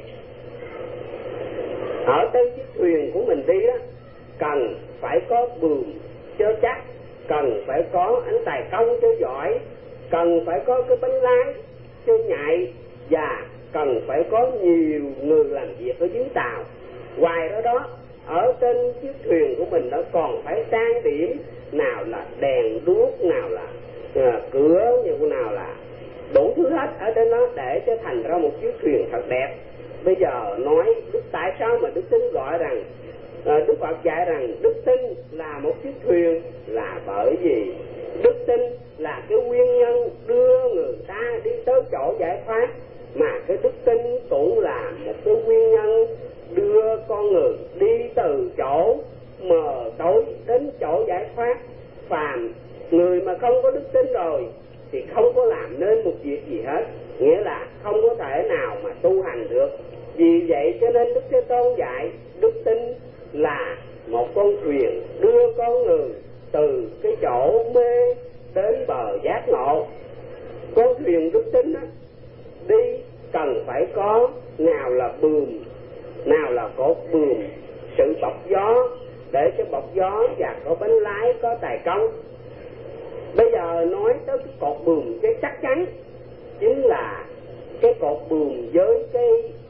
Speaker 1: Ở trên chiếc thuyền của mình đi đó cần phải có buồm cho chắc, cần phải có anh tài công cho giỏi, cần phải có cái bánh lái cho nhạy, và cần phải có nhiều người làm việc ở dưới tàu. Ngoài đó đó, ở trên chiếc thuyền của mình nó còn phải trang điểm, nào là đèn đuốc, nào là à, cửa, như nào là đủ thứ hết ở trên nó để cho thành ra một chiếc thuyền thật đẹp. Bây giờ nói đức tại sao mà đức tin gọi rằng à, Đức Phật dạy rằng đức tin là một chiếc thuyền, là bởi vì đức tin là cái nguyên nhân đưa người ta đi tới chỗ giải thoát, mà cái đức tin cũng là một cái nguyên nhân đưa con người đi từ chỗ mờ tối đến chỗ giải thoát. Phàm người mà không có đức tin rồi thì không có làm nên một việc gì hết, nghĩa là không có thể nào mà tu hành được. Vì vậy cho nên Đức Thế Tôn dạy đức tin là một con thuyền đưa con người từ cái chỗ mê đến bờ giác ngộ. Con thuyền đức tin đó, đi cần phải có nào là buồm, nào là cột buồm, sự bọc gió để cho bọc gió, và có bánh lái, có tài công. Bây giờ nói tới cái cột buồm, cái chắc chắn chính là cái cột buồm với cái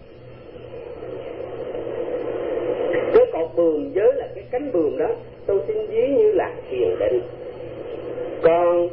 Speaker 1: cái cột buồm với là cái cánh buồm đó, tôi xin ví như là thiền định. Còn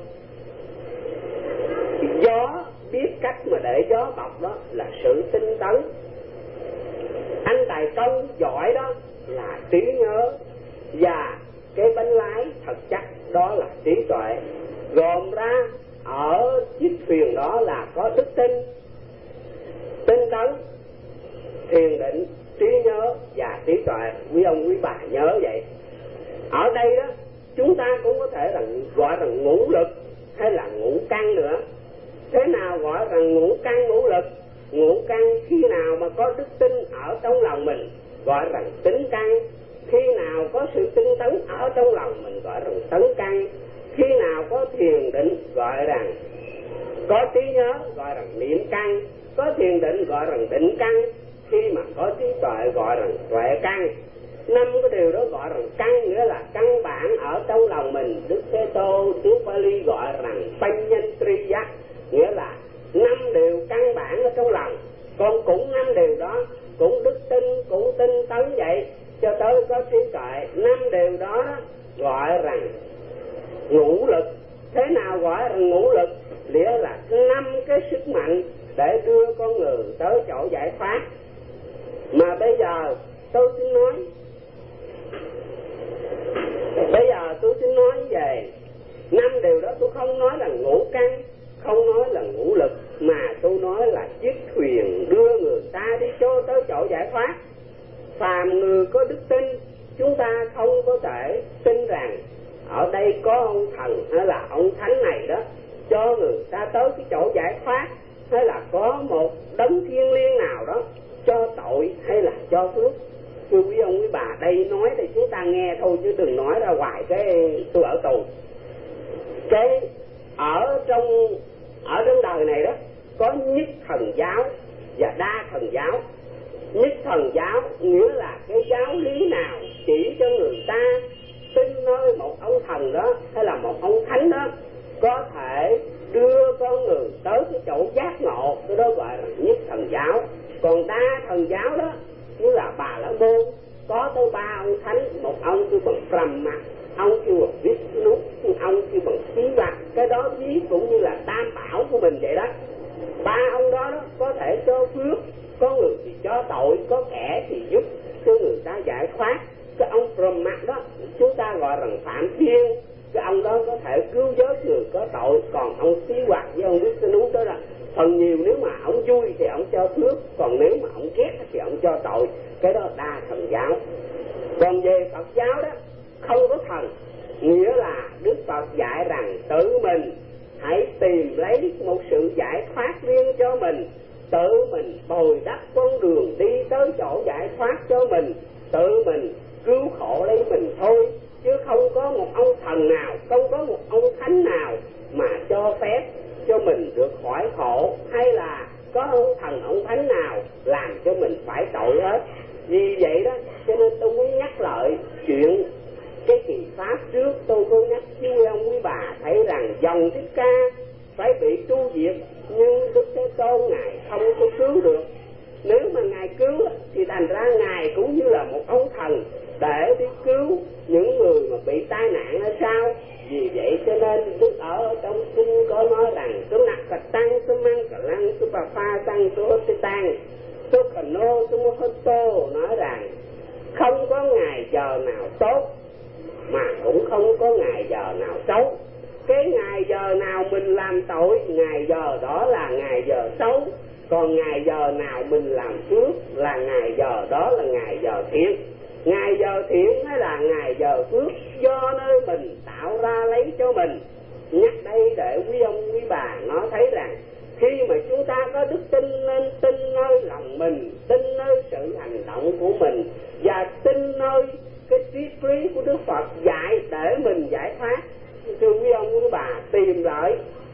Speaker 1: gió, biết cách mà để gió bọc đó là sự tinh tấn. Anh tài công giỏi đó là trí nhớ, và cái bánh lái thật chắc đó là trí tuệ. Gồm ra ở chiếc thuyền đó là có đức tin, tinh tấn, thiền định, trí nhớ và trí tuệ. Quý ông quý bà nhớ vậy. Ở đây đó chúng ta cũng có thể là gọi là ngũ lực hay là ngũ căn nữa. Thế nào gọi là ngũ căn ngũ lực? Ngũ căn khi nào mà có đức tin ở trong lòng mình gọi rằng tính căn, khi nào có sự tinh tấn ở trong lòng mình gọi rằng tấn căn, khi nào có thiền định gọi rằng có trí nhớ gọi rằng niệm căn, có thiền định gọi rằng định căn, khi mà có trí tuệ gọi rằng tuệ căn. Năm cái điều đó gọi rằng căn, nghĩa là căn bản ở trong lòng mình. Đức Thế Tôn tiếng Pali gọi rằng Panyantriya, nghĩa là năm điều căn bản ở trong lòng. Còn cũng năm điều đó cũng đức tin, cũng tinh tấn vậy cho tới có trí tuệ. Năm điều đó, đó gọi rằng ngũ lực. Thế nào gọi rằng ngũ lực? Nghĩa là năm cái sức mạnh để đưa con người tới chỗ giải thoát. Mà bây giờ tôi xin nói Bây giờ tôi xin nói về năm điều đó. Tôi không nói là ngũ căn, không nói là ngũ lực, mà tôi nói là chiếc thuyền đưa người ta đi cho tới chỗ giải thoát. Phàm người có đức tin, chúng ta không có thể tin rằng ở thôi chứ đừng nói ra ngoài cái tôi ở tù. Cái ở trong ở trong đời này đó có nhất thần giáo và đa thần giáo. Nhất thần giáo nghĩa là cái giáo lý nào chỉ cho người ta tin nơi một ông thần đó hay là một ông thánh đó có thể đưa con người tới cái chỗ giác ngộ, cái đó gọi là nhất thần giáo. Còn đa thần giáo đó như là Bà La Môn có tới ba ông thánh, một ông kêu bằng Brahma, ông kêu bằng Vishnu, ông kêu bằng Shiva. Cái đó ví cũng như là tam bảo của mình vậy đó. Ba ông đó, đó có thể cho phước, có người thì cho tội, có kẻ thì giúp cho người ta giải thoát. Cái ông Brahma đó chúng ta gọi rằng Phạm Thiên, cái ông đó có thể cứu vớt người có tội. Còn ông Shiva với ông Vishnu đó là phần nhiều nếu mà ông vui thì ông cho phước, còn nếu mà ông ghét thì ông cho tội. Cái đó đa thần giáo. Còn về Phật giáo đó không có thần, nghĩa là Đức Phật dạy rằng tự mình hãy tìm lấy một sự giải thoát riêng cho mình, tự mình bồi đắp con đường đi tới chỗ giải thoát cho mình, tự mình cứu khổ lấy mình thôi, chứ không có một ông thần nào, không có một ông thánh nào mà cho phép cho mình được khỏi khổ, hay là có ông thần ông thánh nào làm cho mình phải tội hết. Vì vậy đó cho nên tôi muốn nhắc lại chuyện cái kỳ pháp trước. Tôi có nhắc với quý ông quý bà thấy rằng dòng Thích Ca phải bị tru diệt, nhưng Đức Thế Tôn ngài không có cứu được. Nếu mà ngài cứu thì thành ra ngài cũng như là một ông thần để đi cứu những người mà bị tai nạn hay sao. Vì vậy cho nên Đức ở trong kinh có nói rằng số nặc cật tăng số mang cật lăng số bà pha tăng số hốt tăng số cà nô số mô hốt tô, nói rằng không có ngày giờ nào tốt mà cũng không có ngày giờ nào xấu. Cái ngày giờ nào mình làm tội, ngày giờ đó là ngày giờ xấu. Còn ngày giờ nào mình làm phước là ngày giờ đó là ngày giờ thiện. Ngày giờ thiện hay là ngày giờ phước do nơi mình tạo ra lấy cho mình. Nhắc đây để quý ông quý bà nó thấy rằng khi mà chúng ta có đức tin nên tin nơi lòng mình, tin nơi sự hành động của mình và tin nơi cái triết lý của Đức Phật dạy để mình giải thoát. Thưa quý ông quý bà, tìm lại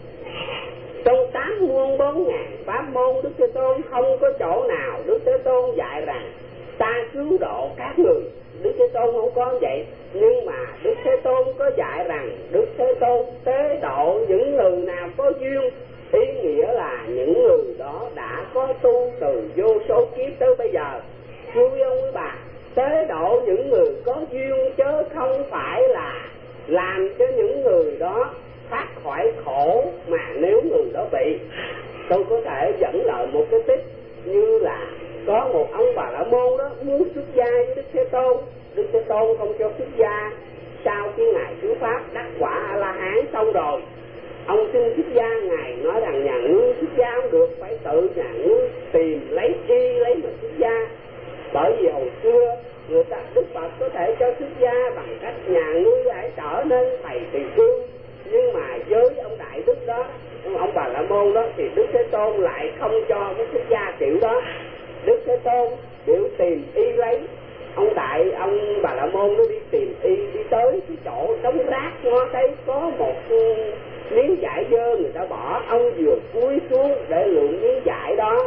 Speaker 1: trong tám muôn bốn ngàn pháp môn Đức Thế Tôn không có chỗ nào Đức Thế Tôn dạy rằng ta cứu độ các người. Đức Thế Tôn không có vậy. Nhưng mà Đức Thế Tôn có dạy rằng Đức Thế Tôn tế độ những người nào có duyên. Ý nghĩa là những người đó đã có tu từ vô số kiếp tới bây giờ. Thưa quý ông quý bà, tế độ những người có duyên chứ không phải là làm cho những người đó thoát khỏi khổ mà nếu người đó bị. Tôi có thể dẫn lại một cái tích như là có một ông Bà La Môn đó muốn xuất gia với Đức Thế Tôn. Đức Thế Tôn không cho xuất gia. Sau khi ngài thuyết pháp đắc quả A La Hán xong rồi, ông xin xuất gia. Ngài nói rằng nhà ngươi xuất gia không được, phải tự nhà ngươi tìm lấy y lấy mà xuất gia. Bởi vì hồi xưa người ta Đức Phật có thể cho xuất gia bằng cách nhà ngươi hãy trở nên thầy tỳ khưu. Nhưng mà với ông đại đức đó, ông Bà La Môn đó, thì Đức Thế Tôn lại không cho cái xuất gia kiểu đó. Đức Thế Tôn biểu tìm y lấy. Ông đại ông Bà La Môn nó đi tìm y, đi tới cái chỗ đống rác, nó thấy có một miếng vải dơ người ta bỏ. Ông vừa cúi xuống để lượm miếng vải đó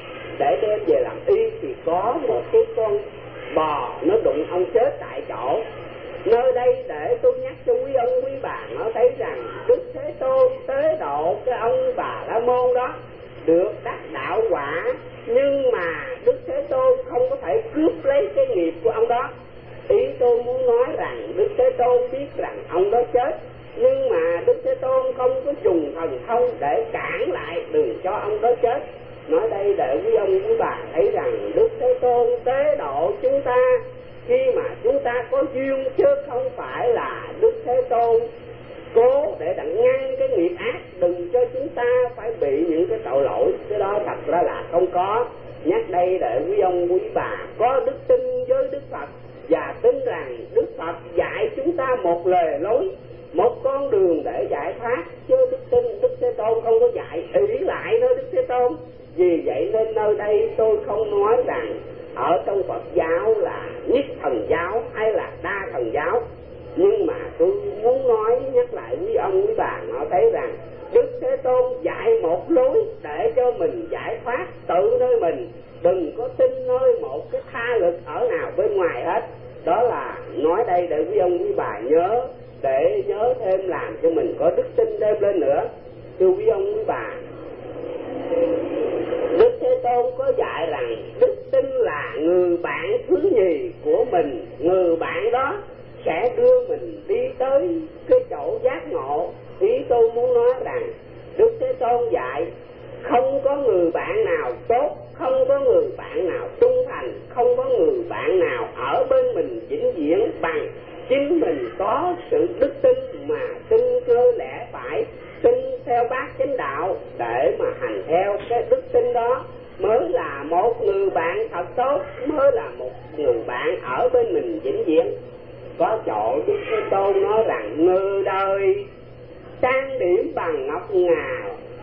Speaker 1: để đem về làm y, thì có một cái con bò nó đụng ông chết tại chỗ. Nơi đây để tôi nhắc cho quý ông quý bà nó thấy rằng Đức Thế Tôn tế độ cái ông Bà La Môn đó được đắc đạo quả, nhưng mà Đức Thế Tôn không có thể cướp lấy cái nghiệp của ông đó. Ý tôi muốn nói rằng Đức Thế Tôn biết rằng ông đó chết, nhưng mà Đức Thế Tôn không có dùng thần thông để cản lại đừng cho ông đó chết. Nói đây để quý ông quý bà thấy rằng Đức Thế Tôn tế độ chúng ta khi mà chúng ta có duyên, chứ không phải là Đức Thế Tôn cố để đặng ngăn cái nghiệp ác đừng cho chúng ta phải bị những cái tội lỗi. Cái đó thật ra là không có. Nhắc đây để quý ông quý bà có đức tin với Đức Phật và tin rằng Đức Phật dạy chúng ta một lề lối, một con đường để giải thoát, chứ đức tin Đức Thế Tôn không có dạy ỷ lại nơi Đức Thế Tôn. Vì vậy nên nơi đây tôi không nói rằng ở trong Phật giáo là nhất thần giáo hay là đa thần giáo, nhưng mà tôi muốn nói nhắc lại quý ông quý bà nó thấy rằng Đức Thế Tôn dạy một lối để cho mình giải thoát tự nơi mình, đừng có tin nơi một cái tha lực ở nào bên ngoài hết. Đó là nói đây để quý ông quý bà nhớ, để nhớ thêm làm cho mình có đức tin thêm lên nữa. Thưa quý ông quý bà, Đức Thế Tôn có dạy rằng đức tin là người bạn thứ nhì của mình, người bạn đó sẽ đưa mình đi tới cái chỗ giác ngộ. Ý tôi muốn nói rằng Đức Thế Tôn dạy không có người bạn nào tốt, không có người bạn nào trung thành, không có người bạn nào ở bên mình vĩnh viễn bằng chính mình có sự đức tin mà tin cơ lẽ phải, tin theo bát chánh đạo để mà hành theo cái đức tin đó mới là một người bạn thật tốt, mới là một người bạn ở bên mình vĩnh viễn. Có chỗ Đức Thế Tôn nói rằng người đời trang điểm bằng ngọc ngà,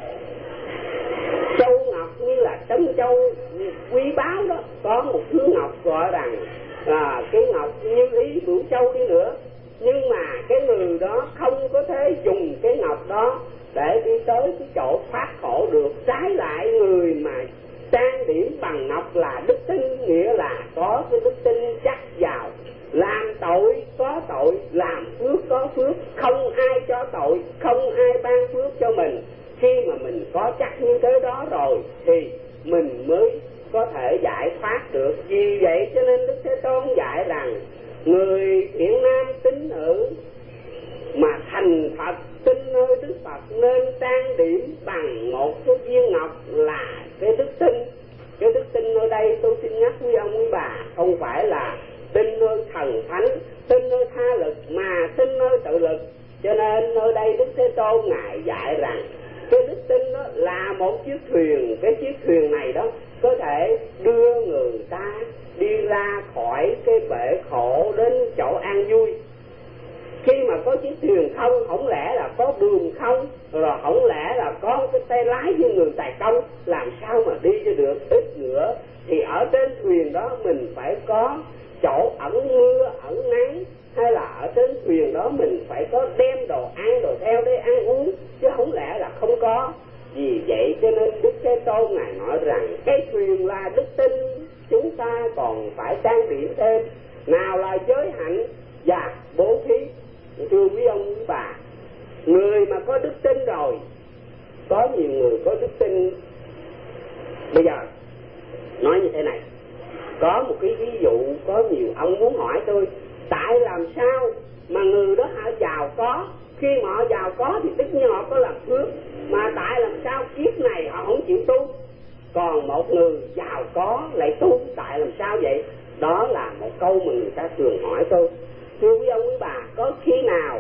Speaker 1: châu ngọc như là trân châu quý báu đó. Có một thứ ngọc gọi rằng à, cái ngọc như ý bửu châu đi nữa, nhưng mà cái người đó không có thể dùng cái ngọc đó để đi tới cái chỗ thoát khổ được. Trái lại người mà trang điểm bằng ngọc là đức tin, nghĩa là có cái đức tin chắc vào, làm tội có tội, làm phước có phước, không ai cho tội, không ai ban phước cho mình. Khi mà mình có chắc như thế đó rồi thì mình mới có thể giải thoát được. Vì vậy cho nên Đức Thế Tôn dạy rằng người thiện nam tín nữ mà thành Phật tin nơi Đức Phật nên trang điểm bằng một cái viên ngọc là cái đức tin. Cái đức tin ở đây tôi xin nhắc quý ông quý bà, không phải là tin nơi thần thánh, tin nơi tha lực, mà tin nơi tự lực. Cho nên nơi đây Đức Thế Tôn Ngài dạy rằng cái đức tin đó là một chiếc thuyền. Cái chiếc thuyền này đó có thể đưa người ta đi ra khỏi cái bể khổ đến chỗ an vui. Khi mà có chiếc thuyền không, không lẽ là có buồm không, rồi không lẽ là có cái tay lái như người tài công, làm sao mà đi cho được. Ít nữa thì ở trên thuyền đó mình phải có chỗ ẩn mưa ẩn nắng, hay là ở trên thuyền đó mình phải có đem đồ ăn đồ theo để ăn uống, chứ không lẽ là không có. Vì vậy cho nên Đức Thế Tôn Ngài nói rằng cái thuyền là đức tin, chúng ta còn phải trang điểm thêm. Nào là giới hạnh và bố thí. Thưa quý ông quý bà, người mà có đức tin rồi, có nhiều người có đức tin. Bây giờ nói như thế này, có một cái ví dụ, có nhiều ông muốn hỏi tôi, tại làm sao mà người đó họ giàu có, khi mà họ giàu có thì tất nhiên họ có làm phước, mà tại làm sao kiếp này họ không chịu tu, còn một người giàu có lại tu, tại làm sao vậy? Đó là một câu mà người ta thường hỏi tôi. Thưa quý ông quý bà, có khi nào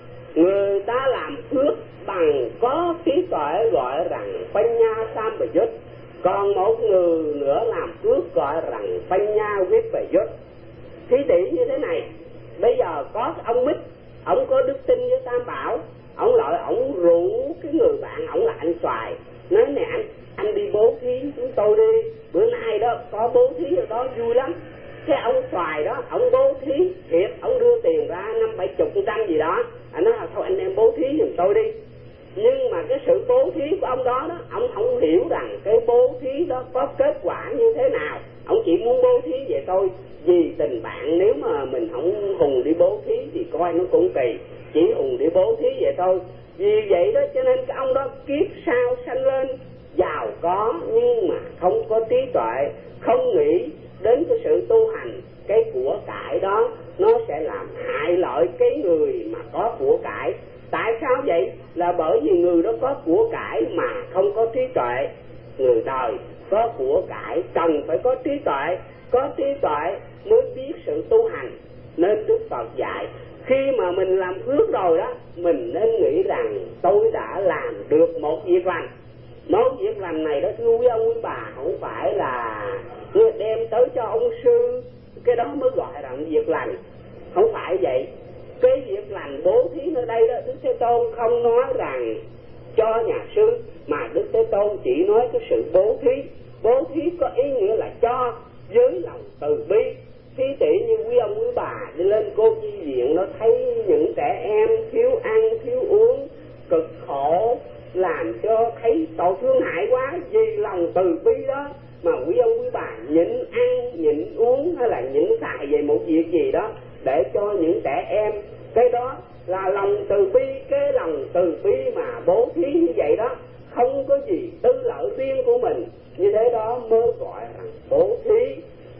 Speaker 1: người ta làm phước bằng có trí tuệ gọi rằng Panya Sambhajut, còn một người nữa làm phước gọi rằng Panya Vipayut. Thí tỷ như thế này, bây giờ có ông Mít, ông có đức tin với Tam Bảo, ông lợi ông rủ cái người bạn ông là anh Xoài, nói nè anh anh đi bố thí chúng tôi đi, bữa nay đó có bố thí ở đó vui lắm. Cái ông Xoài đó ông bố thí thiệt, ông đưa tiền ra năm bảy chục trăm gì đó, anh nói thôi anh em bố thí giùm tôi đi. Nhưng mà cái sự bố thí của ông đó đó, ông không hiểu rằng cái bố thí đó có kết quả như thế nào. Ông chỉ muốn bố thí vậy thôi, vì tình bạn, nếu mà mình không hùng đi bố thí thì coi nó cũng kỳ, chỉ hùng đi bố thí vậy thôi. Vì vậy đó cho nên cái ông đó kiếp sau sanh lên giàu có nhưng mà không có trí tuệ, không nghĩ đến cái sự tu hành. Cái của cải đó nó sẽ làm hại lợi cái người mà có của cải. Tại sao vậy? Là bởi vì người đó có của cải mà không có trí tuệ. Người đời có của cải cần phải có trí tuệ, có trí tuệ mới biết sự tu hành. Nên Đức Phật dạy khi mà mình làm phước rồi đó, mình nên nghĩ rằng tôi đã làm được một việc lành. Một việc lành này đó thưa quý ông quý bà, không phải là đem tới cho ông sư, cái đó mới gọi là việc lành. Không phải vậy. Cái việc lành bố thí ở đây đó, Đức Thế Tôn không nói rằng cho nhà sư, mà Đức Thế Tôn chỉ nói cái sự bố thí. Bố thí có ý nghĩa là cho với lòng từ bi, Thí tỷ như quý ông quý bà đi lên cô chi viện, nó thấy những trẻ em thiếu ăn thiếu uống cực khổ, làm cho thấy tội thương hại quá. Vì lòng từ bi đó mà quý ông quý bà nhịn ăn nhịn uống hay là nhịn xài về một việc gì đó để cho những trẻ em. Cái đó là lòng từ bi. Cái lòng từ bi mà bố thí như vậy đó, không có gì tư lợi riêng của mình, như thế đó mới gọi là bố thí.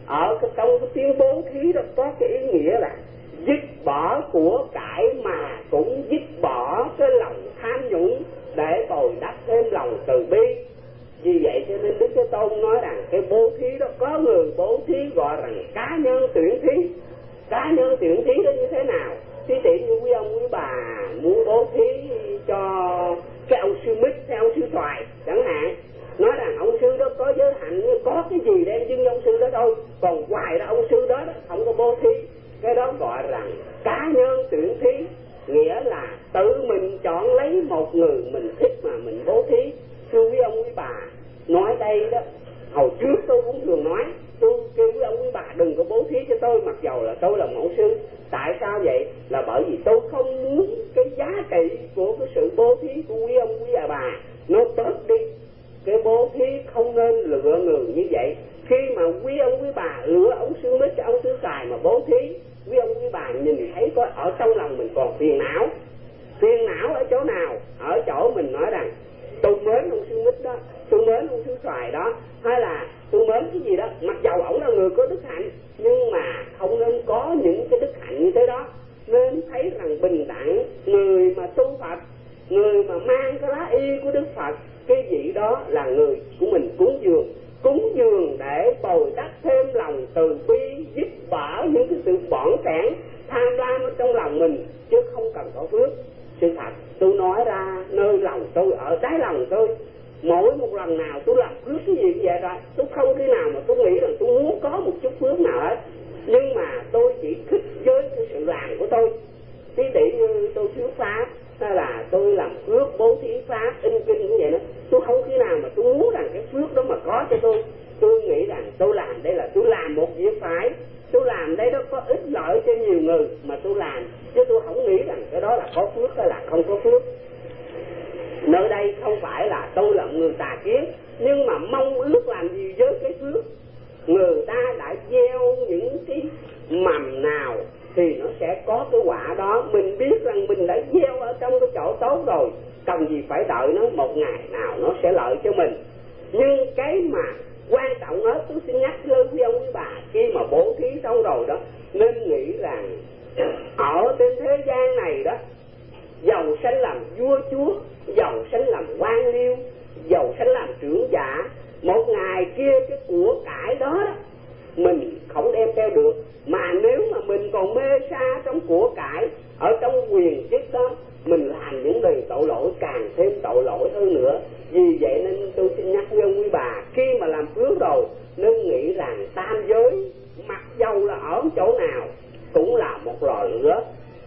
Speaker 1: Ở cái trong cái tiếng bố thí đó có cái ý nghĩa là dứt bỏ của cải mà cũng dứt bỏ cái lòng tham nhũng để bồi đắp thêm lòng từ bi. Vì vậy cho nên Đức Thế Tôn nói rằng cái bố thí đó, có người bố thí gọi rằng cá nhân tuyển thí. Cá nhân tuyển thí đó như thế nào? Thí tiện như quý ông quý bà muốn bố thí cho cái ông sư Mít hay ông sư Xoài chẳng hạn, nói rằng ông sư đó có giới hạnh, có cái gì đem dưng ông sư đó thôi, còn ngoài ra ông sư đó, đó không có bố thí. Cái đó gọi rằng cá nhân tuyển thí, nghĩa là tự mình chọn lấy một người mình thích mà mình bố thí. Thưa quý ông quý bà, nói đây đó, hồi trước tôi cũng thường nói, tôi kêu quý ông quý bà đừng có bố thí cho tôi, mặc dầu là tôi là mẫu sư. Tại sao vậy? Là bởi vì tôi không muốn cái giá trị của cái sự bố thí của quý ông quý bà bà nó bớt đi. Cái bố thí không nên lựa người như vậy. Khi mà quý ông quý bà lựa ông sư Mít, ông sư Tài mà bố thí, quý ông quý bà nhìn thấy có ở trong lòng mình còn phiền não. Phiền não ở chỗ nào? Ở chỗ mình nói rằng tôi mến ông sư Mít đó, tôi mến ông sư Xoài đó, hay là tôi mến cái gì đó, mặc dầu ổng là người có đức hạnh, nhưng mà không nên có những cái đức hạnh như thế đó. Nên thấy rằng bình đẳng, người mà tu Phật, người mà mang cái lá y của Đức Phật, cái vị đó là người của mình cúng dường. Cúng dường để bồi đắp thêm lòng từ bi, dứt bỏ những cái sự bỏng sẻn tham lam ở trong lòng mình, chứ không cần có phước. Sự thật tôi nói ra nơi lòng tôi, ở trái lòng tôi, mỗi một lần nào tôi làm phước cái gì cũng vậy rồi, tôi không khi nào mà tôi nghĩ rằng tôi muốn có một chút phước nào hết. Nhưng mà tôi chỉ thích với cái sự làm của tôi. Tí tỷ như tôi thiếu pháp, hay là tôi làm phước bố thí pháp, in kinh như vậy đó, tôi không khi nào mà tôi muốn rằng cái phước đó mà có cho tôi. Tôi nghĩ rằng tôi làm đây là tôi làm một việc phải, tôi làm đây đó có ích lợi cho nhiều người mà tôi làm, chứ tôi không nghĩ rằng cái đó là có phước hay là không có phước. Nơi đây không phải là tôi là người tà kiến, nhưng mà mong ước làm gì với cái phước. Người ta đã gieo những cái mầm nào thì nó sẽ có cái quả đó. Mình biết rằng mình đã gieo ở trong cái chỗ tốt rồi, cần gì phải đợi nó một ngày nào nó sẽ lợi cho mình. Nhưng cái mà quan trọng hết, tôi xin nhắc với quý ông quý bà, khi mà bố thí xong rồi đó, nên nghĩ rằng ở trên thế gian này đó, giàu sanh làm vua chúa, giàu sanh làm quan liêu, giàu sanh làm trưởng giả, một ngày kia cái của cải đó, đó mình không đem theo được. Mà nếu mà mình còn mê sa trong của cải, ở trong quyền chức đó, mình làm những điều tội lỗi càng thêm tội lỗi hơn nữa. Vì vậy nên tôi xin nhắc với ông quý bà, khi mà làm phước rồi nên nghĩ rằng tam giới mặc dầu là ở chỗ nào cũng là một lò lửa,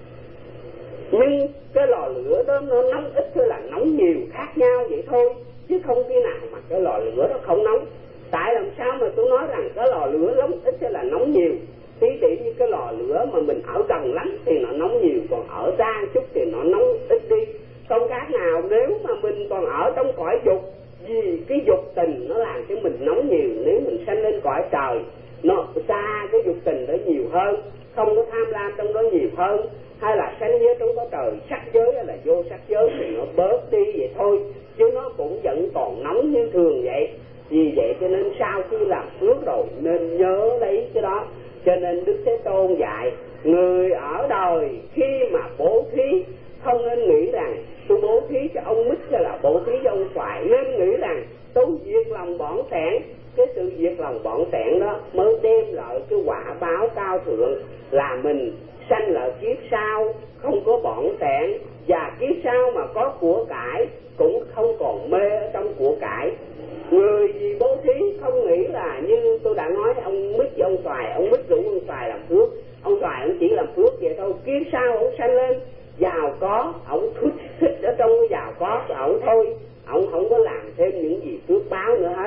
Speaker 1: nhưng cái lò lửa đó nó nóng ít hay là nóng nhiều khác nhau vậy thôi, chứ không khi nào mà cái lò lửa đó không nóng. Tại làm sao mà tôi nói rằng cái lò lửa nóng ít hay là nóng nhiều? Tí tỷ như cái lò lửa mà mình ở gần lắm thì nó nóng nhiều, còn ở xa chút thì nó nóng ít đi. Không khác nào nếu mà mình còn ở trong cõi dục, vì cái dục tình nó làm cho mình nóng nhiều. Nếu mình sanh lên cõi trời, nó xa cái dục tình đó nhiều hơn, không có tham lam trong đó nhiều hơn, hay là sanh giới trong có trời sắc giới hay là vô sắc giới thì nó bớt đi vậy thôi, chứ nó cũng vẫn còn nóng như thường vậy. Vì vậy cho nên sau khi làm phước rồi nên nhớ lấy cái đó. Cho nên Đức Thế Tôn dạy người ở đời khi mà bố thí không nên nghĩ rằng tôi bố thí cho ông Mít hay là bố thí cho ông Phải, nên nghĩ rằng tôi diệt lòng bỏng sẻn. Cái sự diệt lòng bỏng sẻn đó mới đem lại cái quả báo cao thượng, là mình sanh lại kiếp sau không có bỏng sẻn, và kiếp sau mà có của cải cũng không còn mê ở trong của cải. Người gì bố thí không nghĩ là như tôi đã nói, ông Mít với ông Xoài, ông Mít rủ ông Xoài làm phước, ông Xoài ông chỉ làm phước vậy thôi, kiếp sau ông sanh lên giàu có, ông thích, thích ở trong cái giàu có của ông thôi, ông không có làm thêm những gì phước báo nữa hết.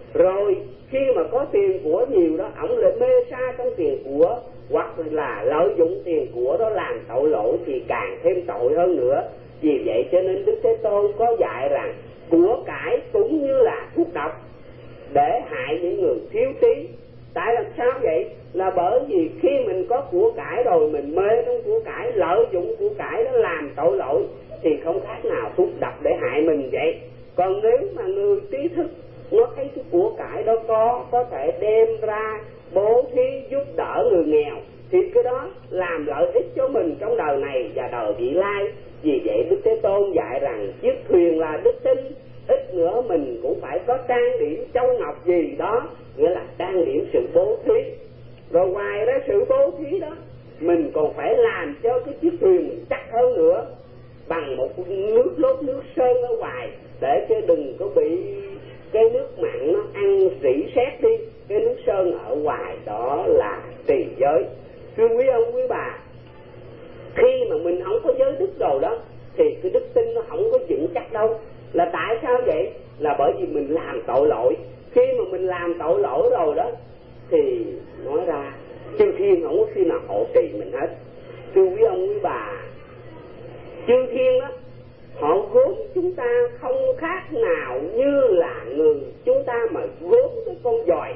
Speaker 1: Rồi khi mà có tiền của nhiều đó, ổng lại mê sa trong tiền của, hoặc là lợi dụng tiền của đó làm tội lỗi thì càng thêm tội hơn nữa. Vì vậy cho nên Đức Thế Tôn có dạy rằng của cải cũng như là thuốc độc để hại những người thiếu trí. Tại làm sao vậy? Là bởi vì khi mình có của cải rồi, mình mê trong của cải, lợi dụng của cải đó làm tội lỗi thì không khác nào thuốc độc để hại mình vậy. Còn nếu mà người trí thức nó thấy cái của cải đó có có thể đem ra bố thí giúp đỡ người nghèo thì cái đó làm lợi ích cho mình trong đời này và đời vị lai. Vì vậy Đức Thế Tôn dạy rằng chiếc thuyền là đức tin, ít nữa mình cũng phải có trang điểm châu ngọc gì đó, nghĩa là trang điểm sự bố thí. Rồi ngoài ra sự bố thí đó, mình còn phải làm cho cái chiếc thuyền mình chắc hơn nữa bằng một nước lốt nước sơn ở ngoài, để cho đừng có bị cái nước mặn nó ăn rỉ sét đi. Cái nước sơn ở ngoài đó là trì giới. Thưa quý ông quý bà, khi mà mình không có giới đức rồi đó thì cái đức tin nó không có vững chắc đâu. Là tại sao vậy? Là bởi vì mình làm tội lỗi. Khi mà mình làm tội lỗi rồi đó thì nói ra chư thiên không có khi nào hộ trì mình hết. Thưa quý ông quý bà, chư thiên đó họ gốm chúng ta không khác nào như là người chúng ta mà gốm cái con giòi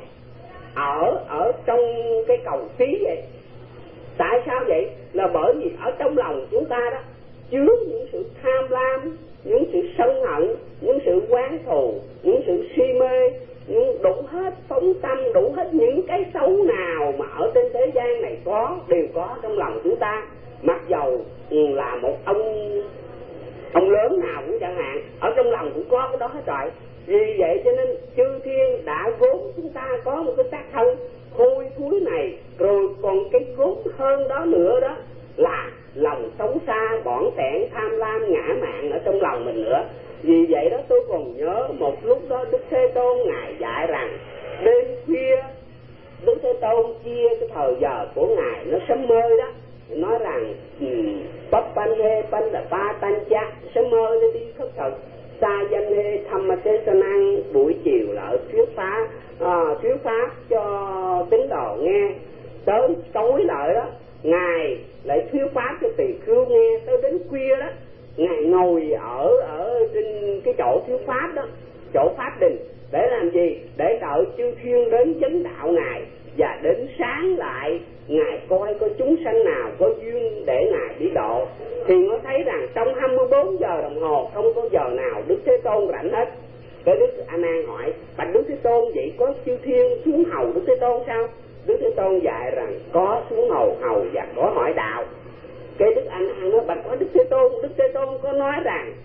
Speaker 1: ở ở trong cái cầu xí vậy. Tại sao vậy? Là bởi vì ở trong lòng chúng ta đó chứa những sự tham lam, những sự sân hận, những sự oán thù, những sự si mê, những đủ hết phóng tâm, đủ hết những cái xấu nào mà ở trên thế gian này có, đều có trong lòng chúng ta. Mặc dầu là một ông ông lớn nào cũng chẳng hạn, ở trong lòng cũng có cái đó hết rồi. Vì vậy cho nên chư thiên đã gốm chúng ta có một cái xác thân hôi thối này, rồi còn cái gốm hơn đó nữa đó là lòng xấu xa, bỏn sẻn, tham lam, ngã mạn ở trong lòng mình nữa. Vì vậy đó tôi còn nhớ một lúc đó Đức Thế Tôn Ngài dạy rằng đêm khuya Đức Thế Tôn chia cái thời giờ của Ngài nó sớm mơ đó, nói rằng bắp pan hê pan là ba tan cha sớm mơ nó đi khất thực sa danh hê thăm mà thế sa năng, buổi chiều là thuyết pháp à, thuyết pháp cho tín đồ nghe. Tới tối lại đó Ngài lại thuyết pháp cho tỳ khưu nghe. Tới đến khuya đó Ngài ngồi ở ở trên cái chỗ thuyết pháp đó, chỗ pháp đình, để làm gì? Để đợi chư thiên đến vấn đạo Ngài, và đến sáng lại Ngài coi coi chúng sanh nào có duyên để Ngài đi độ. Thì nó thấy rằng trong hai mươi bốn giờ đồng hồ không có giờ nào Đức Thế Tôn rảnh hết. Cái Đức A Nan hỏi: bạch Đức Thế Tôn, vậy có chư thiên xuống hầu Đức Thế Tôn sao? Đức Thế Tôn dạy rằng có xuống hầu hầu và có hỏi đạo. Cái Đức A Nan nói: bạch có Đức Thế Tôn, Đức Thế Tôn có nói rằng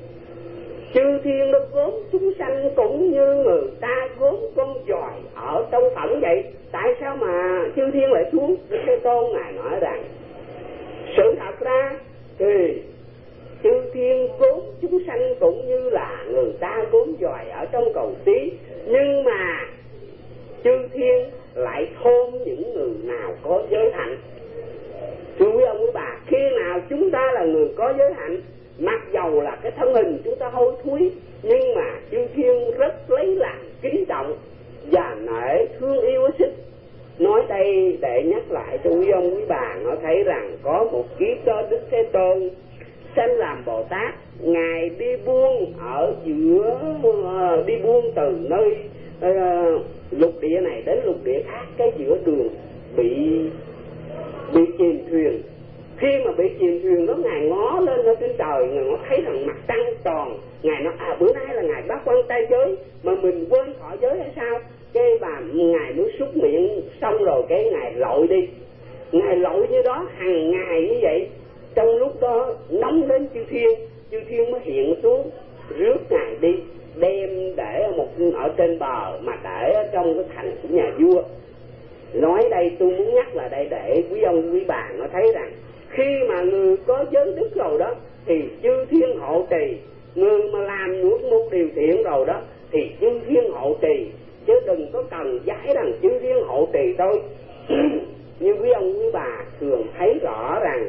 Speaker 1: chư thiên nó gốm chúng sanh cũng như người ta gốm con giòi ở trong phẳng vậy. Tại sao mà chư thiên lại xuống? Đức Thế Tôn Ngài nói rằng sự thật ra thì chư thiên gốm chúng sanh cũng như là người ta gốm giòi ở trong cầu xí, nhưng mà chư thiên lại thôn những người nào có giới hạnh. Thưa quý ông quý bà, khi nào chúng ta là người có giới hạnh, mặc dầu là cái thân hình chúng ta hôi thối, nhưng mà chư thiên rất lấy làm kính trọng và nể thương yêu sức. Nói đây để nhắc lại cho quý ông quý bà nó thấy rằng có một kiếp đó Đức Thế Tôn sanh làm Bồ Tát. Ngài đi buông ở giữa uh, đi buông từ nơi uh, lục địa này đến lục địa khác, cái giữa đường bị bị chìm thuyền. Khi mà bị chìm thuyền đó, Ngài ngó lên ở trên trời, Ngài ngó thấy rằng mặt trăng tròn. Ngài nói: à, bữa nay là Ngài bác quan trai giới mà mình quên thọ giới hay sao? Cái bà Ngài mới xúc miệng xong rồi cái Ngài lội đi. Ngài lội như đó hàng ngày như vậy. Trong lúc đó nóng đến chư thiên, chư thiên mới hiện xuống rước Ngài đi, đem để một ở trên bờ mà để ở trong cái thành của nhà vua. Nói đây tôi muốn nhắc là đây để quý ông quý bà nó thấy rằng khi mà người có giới đức rồi đó thì chư thiên hộ trì. Người mà làm được một điều thiện rồi đó thì chư thiên hộ trì, chứ đừng có cần giải rằng chư thiên hộ trì thôi. Như quý ông quý bà thường thấy rõ rằng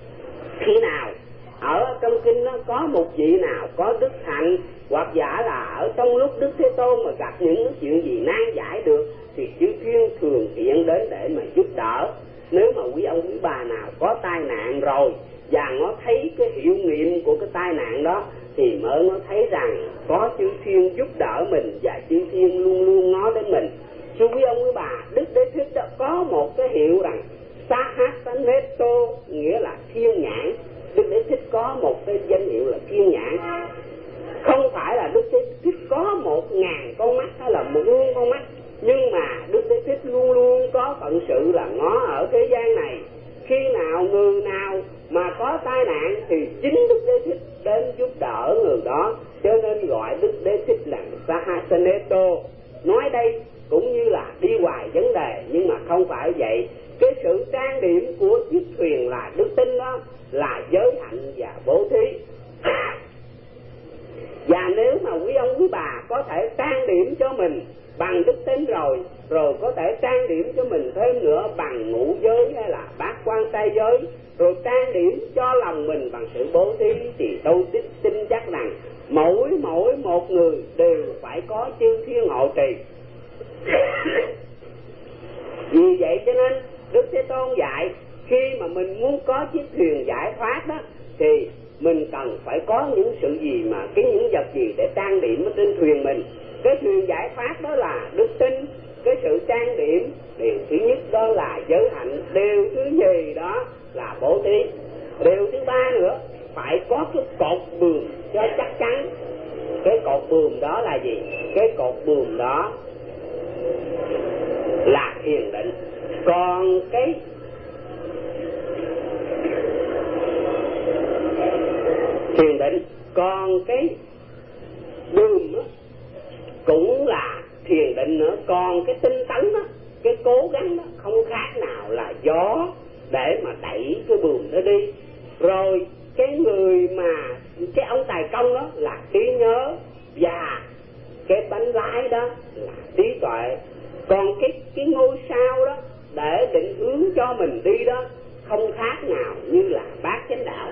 Speaker 1: khi nào ở trong kinh nó có một vị nào có đức hạnh, hoặc giả là ở trong lúc Đức Thế Tôn mà gặp những chuyện gì nan giải được thì chư thiên thường hiện đến để mà giúp đỡ. Nếu mà quý ông quý bà nào có tai nạn rồi và nó thấy cái hiệu nghiệm của cái tai nạn đó thì mới nó thấy rằng có chư thiên giúp đỡ mình và chư thiên luôn luôn ngó đến mình. Thưa quý ông quý bà, Đức Đế Thích đó có một cái hiệu rằng Sahasaneto, nghĩa là thiên nhãn. Đức Đế Thích có một cái danh hiệu là thiên nhãn. Không phải là Đức Đế Thích có một ngàn con mắt hay là một muôn con mắt, nhưng mà Đức Đế Thích luôn luôn có phận sự là ngó ở thế gian này. Khi nào người nào mà có tai nạn thì chính Đức Đế Thích đến giúp đỡ người đó, cho nên gọi Đức Đế Thích là Sahasaneto. Nói đây cũng như là đi hoài vấn đề, nhưng mà không phải vậy. Cái sự trang điểm của chiếc thuyền là đức tin đó, là giới hạnh và bố thí. Và nếu mà quý ông quý bà có thể trang điểm cho mình bằng đức tin rồi, rồi có thể trang điểm cho mình thêm nữa bằng ngũ giới hay là bát quan trai giới, rồi trang điểm cho lòng mình bằng sự bố thí, thì tôi tin chắc rằng mỗi mỗi một người đều phải có chư thiên hộ trì. Vì vậy cho nên Đức Thế Tôn dạy khi mà mình muốn có chiếc thuyền giải thoát đó thì mình cần phải có những sự gì mà cái những vật gì để trang điểm ở trên thuyền mình. Cái thuyền giải thoát đó là đức tin, cái sự trang điểm. Điều thứ nhất đó là giới hạnh, điều thứ nhì đó là bố thí, điều thứ ba nữa phải có cái cột buồm cho chắc chắn. Cái cột buồm đó là gì? Cái cột buồm đó là thiền định. Còn cái thiền định, còn cái buồm đó cũng là thiền định nữa. Còn cái tinh tấn đó, cái cố gắng đó không khác nào là gió để mà đẩy cái buồm đó đi. Rồi cái người mà cái ông tài công đó là trí nhớ, và cái bánh lái đó là trí tuệ. Còn cái cái ngôi sao đó để định hướng cho mình đi đó không khác nào như là bát chánh đạo.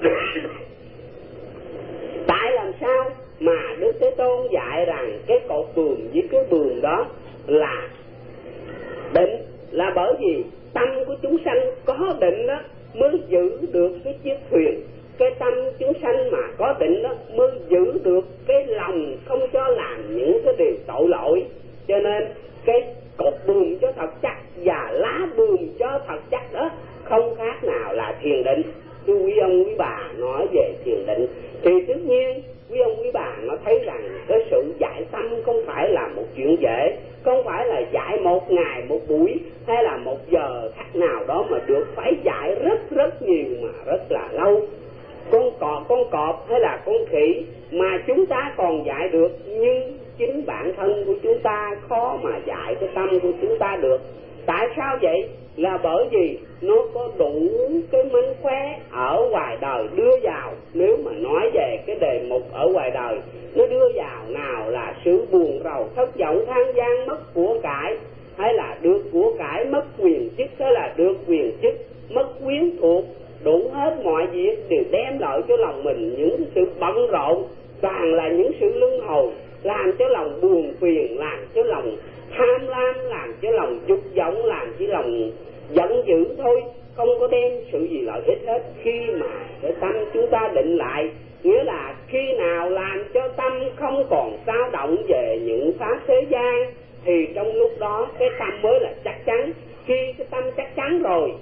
Speaker 1: Tại làm sao mà Đức Thế Tôn dạy rằng cái cột buồm với cái buồm đó là định, là bởi vì tâm của chúng sanh có định đó mới giữ được cái chiếc thuyền. Cái tâm chúng sanh mà có định đó mới giữ được cái lòng không cho làm những cái điều tội lỗi. Cho nên cái cột buồm cho thật chắc và lá buồm cho thật chắc đó không khác nào là thiền định. Thưa quý ông quý bà, nói về thiền định thì tất nhiên quý ông quý bà nó thấy rằng cái sự dạy tâm không phải là một chuyện dễ, không phải là dạy một ngày một buổi hay là một giờ khác nào đó mà được, phải dạy rất rất nhiều mà rất là lâu. Con cọp, con cọp hay là con khỉ mà chúng ta còn dạy được, nhưng chính bản thân của chúng ta khó mà dạy cái tâm của chúng ta được. Tại sao vậy? Là bởi vì nó có đủ cái mánh khóe ở ngoài đời đưa vào. Nếu mà nói về cái đề mục ở ngoài đời, nó đưa vào nào là sự buồn rầu thất vọng than gian mất của cải, hay là được của cải mất quyền chức, hay là được quyền chức mất quyến thuộc, đủ hết mọi việc đều đem lại cho lòng mình những sự bận rộn, toàn là những sự luân hồi, làm cho lòng buồn phiền, làm cho lòng tham lam, làm cho lòng dục vọng, làm cho lòng giận dữ thôi, không có đem sự gì lợi ích hết. Khi mà cái tâm chúng ta định lại, nghĩa là khi nào làm cho tâm không còn dao động về những pháp thế gian, thì trong lúc đó cái tâm mới là chắc chắn. Khi cái tâm chắc chắn rồi,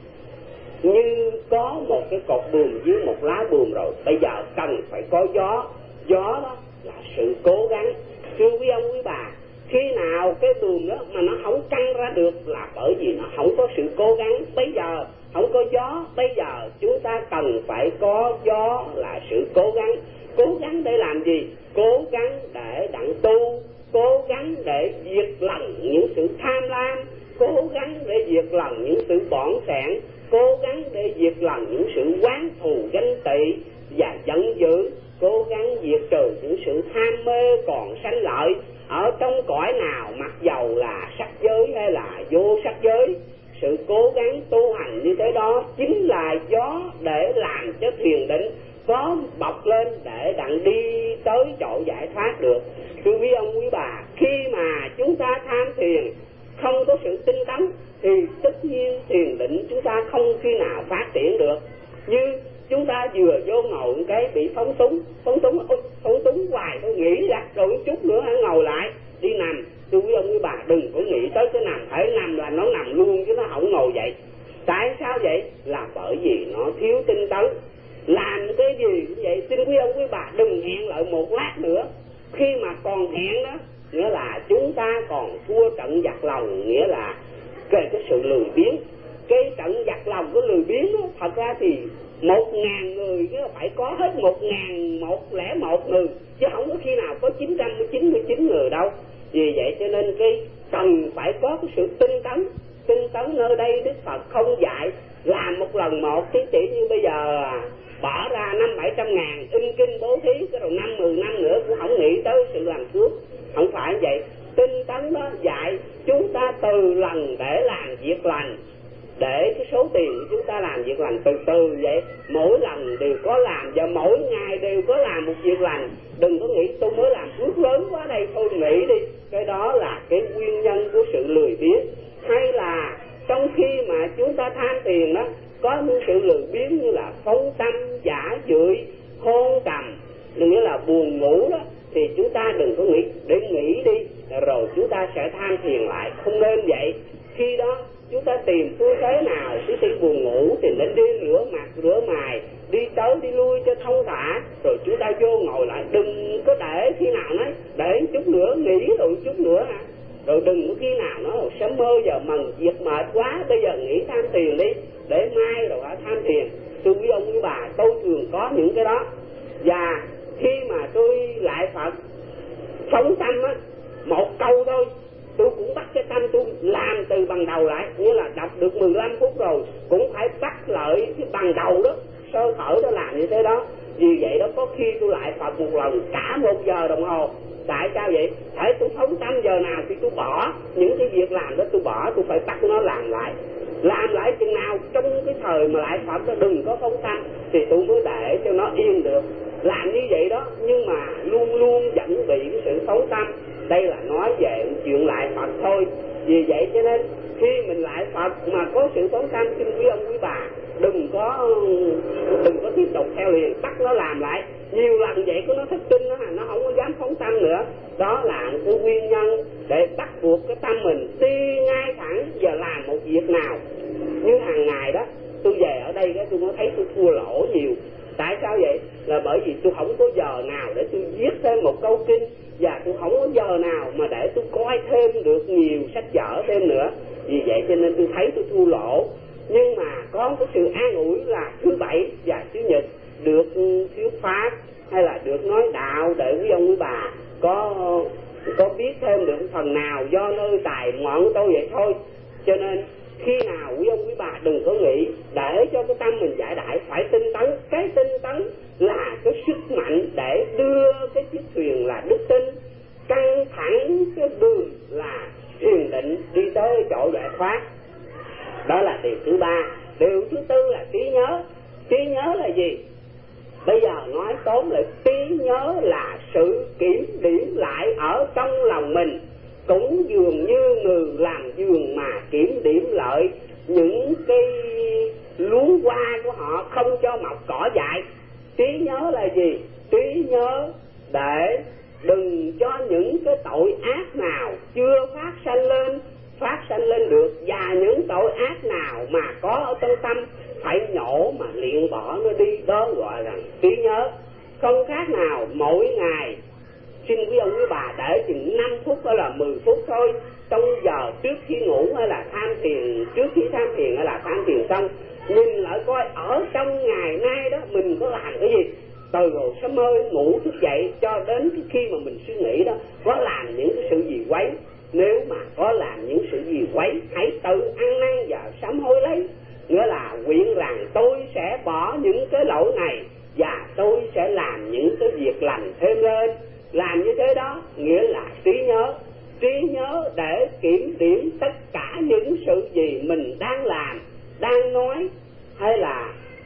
Speaker 1: như có một cái cột buồm với một lá buồm rồi, bây giờ cần phải có gió. Gió đó là sự cố gắng. Thưa quý ông quý bà, khi nào cái buồm đó mà nó không căng ra được là bởi vì nó không có sự cố gắng. Bây giờ không có gió, bây giờ chúng ta cần phải có gió là sự cố gắng. Cố gắng để làm gì? Cố gắng để đặng tu, cố gắng để diệt lòng những sự tham lam, cố gắng để diệt lòng những sự bỏn sẻn, cố gắng để diệt lòng những sự oán thù ganh tị và giận dữ, cố gắng diệt trừ những sự tham mê còn sanh lợi ở trong cõi nào, mặc dầu là sắc giới hay là vô sắc giới. Sự cố gắng tu hành như thế đó chính là gió để làm cho thiền định có bọc lên để đặng đi tới chỗ giải thoát được. Thưa quý ông quý bà, khi mà chúng ta tham thiền không có sự tinh tấn thì tất nhiên thiền định chúng ta không khi nào phát triển được. Như chúng ta vừa vô ngồi cái bị phóng túng, phóng túng, phóng túng hoài, tôi nghĩ ra rồi chút nữa hãy ngồi lại đi nằm. Thưa quý ông quý bà, đừng có nghĩ tới cái nằm, phải nằm là nó nằm luôn chứ nó không ngồi dậy. Tại sao vậy? Là bởi vì nó thiếu tinh tấn. Làm cái gì cũng vậy, xin quý ông quý bà đừng hẹn lại một lát nữa. Khi mà còn hẹn đó, nghĩa là chúng ta còn thua trận giặt lòng, nghĩa là cái, cái sự lười biếng. Cái trận giặt lòng của lười biếng đó, thật ra thì một ngàn người phải có hết một ngàn một lẻ một người, chứ không có khi nào có chín trăm chín mươi chín người đâu. Vì vậy cho nên cái cần phải có cái sự tinh tấn. Tinh tấn nơi đây Đức Phật không dạy làm một lần một, chứ chỉ như bây giờ bỏ ra năm bảy trăm ngàn in kinh bố thí, cái rồi năm mười năm nữa cũng không nghĩ tới sự làm phước. Không phải vậy. Tinh tấn đó dạy chúng ta từ lần để làm việc lành, để cái số tiền của chúng ta làm việc lành từ từ vậy, mỗi lần đều có làm và mỗi ngày đều có làm một việc lành. Đừng có nghĩ tôi mới làm phước lớn quá đây thôi nghĩ đi. Cái đó là cái nguyên nhân của sự lười biếng. Hay là trong khi mà chúng ta tham tiền đó, có những sự lười biếng như là phóng tâm, giả dưỡi, hôn trầm, nghĩa là buồn ngủ đó, thì chúng ta đừng có nghĩ, để nghĩ đi rồi chúng ta sẽ tham thiền lại. Không nên vậy. Khi đó chúng ta tìm phương thế nào, khi khi buồn ngủ thì nên đi rửa mặt, rửa mày, đi tới đi lui cho thông thả, rồi chúng ta vô ngồi lại. Đừng có để khi nào nói để chút nữa nghỉ rồi chút nữa hả, rồi đừng có khi nào nó sớm mơ giờ mần việc mệt quá, bây giờ nghỉ tham tiền đi, để mai rồi hả tham tiền. Thưa quý ông quý bà, tôi thường có những cái đó. Và khi mà tôi lại Phật phóng tâm á, một câu thôi tôi cũng bắt cái tâm tôi làm từ bằng đầu lại, như là đọc được mười lăm phút rồi cũng phải bắt lại cái bằng đầu đó, sơ khởi đó, làm như thế đó. Vì vậy đó, có khi tôi lại Phật một lần cả một giờ đồng hồ. Tại sao vậy? Tại tôi phóng tâm giờ nào thì tôi bỏ những cái việc làm đó, tôi bỏ, tôi phải bắt nó làm lại. Làm lại chừng nào trong cái thời mà lại Phật đó đừng có phóng tâm thì tôi mới để cho nó yên được. Làm như vậy đó, nhưng mà luôn luôn vẫn bị cái sự phóng tâm. Đây là nói về chuyện lại Phật thôi. Vì vậy cho nên khi mình lại Phật mà có sự phóng tâm, xin quý ông quý bà đừng có đừng có tiếp tục theo liền, bắt nó làm lại nhiều lần vậy, có nó thất kinh đó, nó không có dám phóng tâm nữa. Đó là cái nguyên nhân để bắt buộc cái tâm mình đi ngay thẳng giờ làm một việc nào. Như hàng ngày đó tôi về ở đây đó, tôi mới thấy tôi thua lỗ nhiều. Tại sao vậy? Là bởi vì tôi không có giờ nào để tôi viết thêm một câu kinh, và tôi không có giờ nào mà để tôi coi thêm được nhiều sách vở thêm nữa. Vì vậy cho nên tôi thấy tôi thua lỗ. Nhưng mà có cái sự an ủi là thứ bảy và chủ nhật được thuyết pháp hay là được nói đạo để quý ông quý bà có có biết thêm được phần nào do nơi tài ngọn của tôi vậy thôi. Cho nên khi nào quý ông quý bà đừng có nghĩ, để cho cái tâm mình giải đãi phải tinh tấn. Cái tinh tấn là cái sức mạnh để đưa cái chiếc thuyền là đức tin căng thẳng cái đường là thiền định đi tới chỗ giải thoát. Đó là điều thứ ba. Điều thứ tư là trí nhớ. Trí nhớ là gì? Bây giờ nói tóm lại, trí nhớ là sự kiểm điểm lại ở trong lòng mình, cũng dường như người làm vườn mà kiểm điểm lại những cái luống hoa của họ không cho mọc cỏ dại. Trí nhớ là gì? Trí nhớ để đừng cho những cái tội ác nào chưa phát sanh lên phát sanh lên được, và những tội ác nào mà có ở trong tâm phải nhổ mà luyện bỏ nó đi. Đó gọi là trí nhớ. Không khác nào mỗi ngày, xin quý ông quý bà để chừng năm phút hay là mười phút thôi, trong giờ trước khi ngủ hay là tham thiền, trước khi tham thiền hay là tham thiền xong, nhìn lại coi ở trong ngày nay đó mình có làm cái gì. Từ rồi sớm mới ngủ thức dậy cho đến khi mà mình suy nghĩ đó, có làm những cái sự gì quấy. Nếu mà có làm những sự gì quấy, hãy tự ăn năn và sám hối lấy. Nghĩa là nguyện rằng tôi sẽ bỏ những cái lỗi này và tôi sẽ làm những cái việc lành thêm lên. Làm như thế đó nghĩa là trí nhớ. Trí nhớ để kiểm điểm tất cả những sự gì mình đang làm, đang nói hay là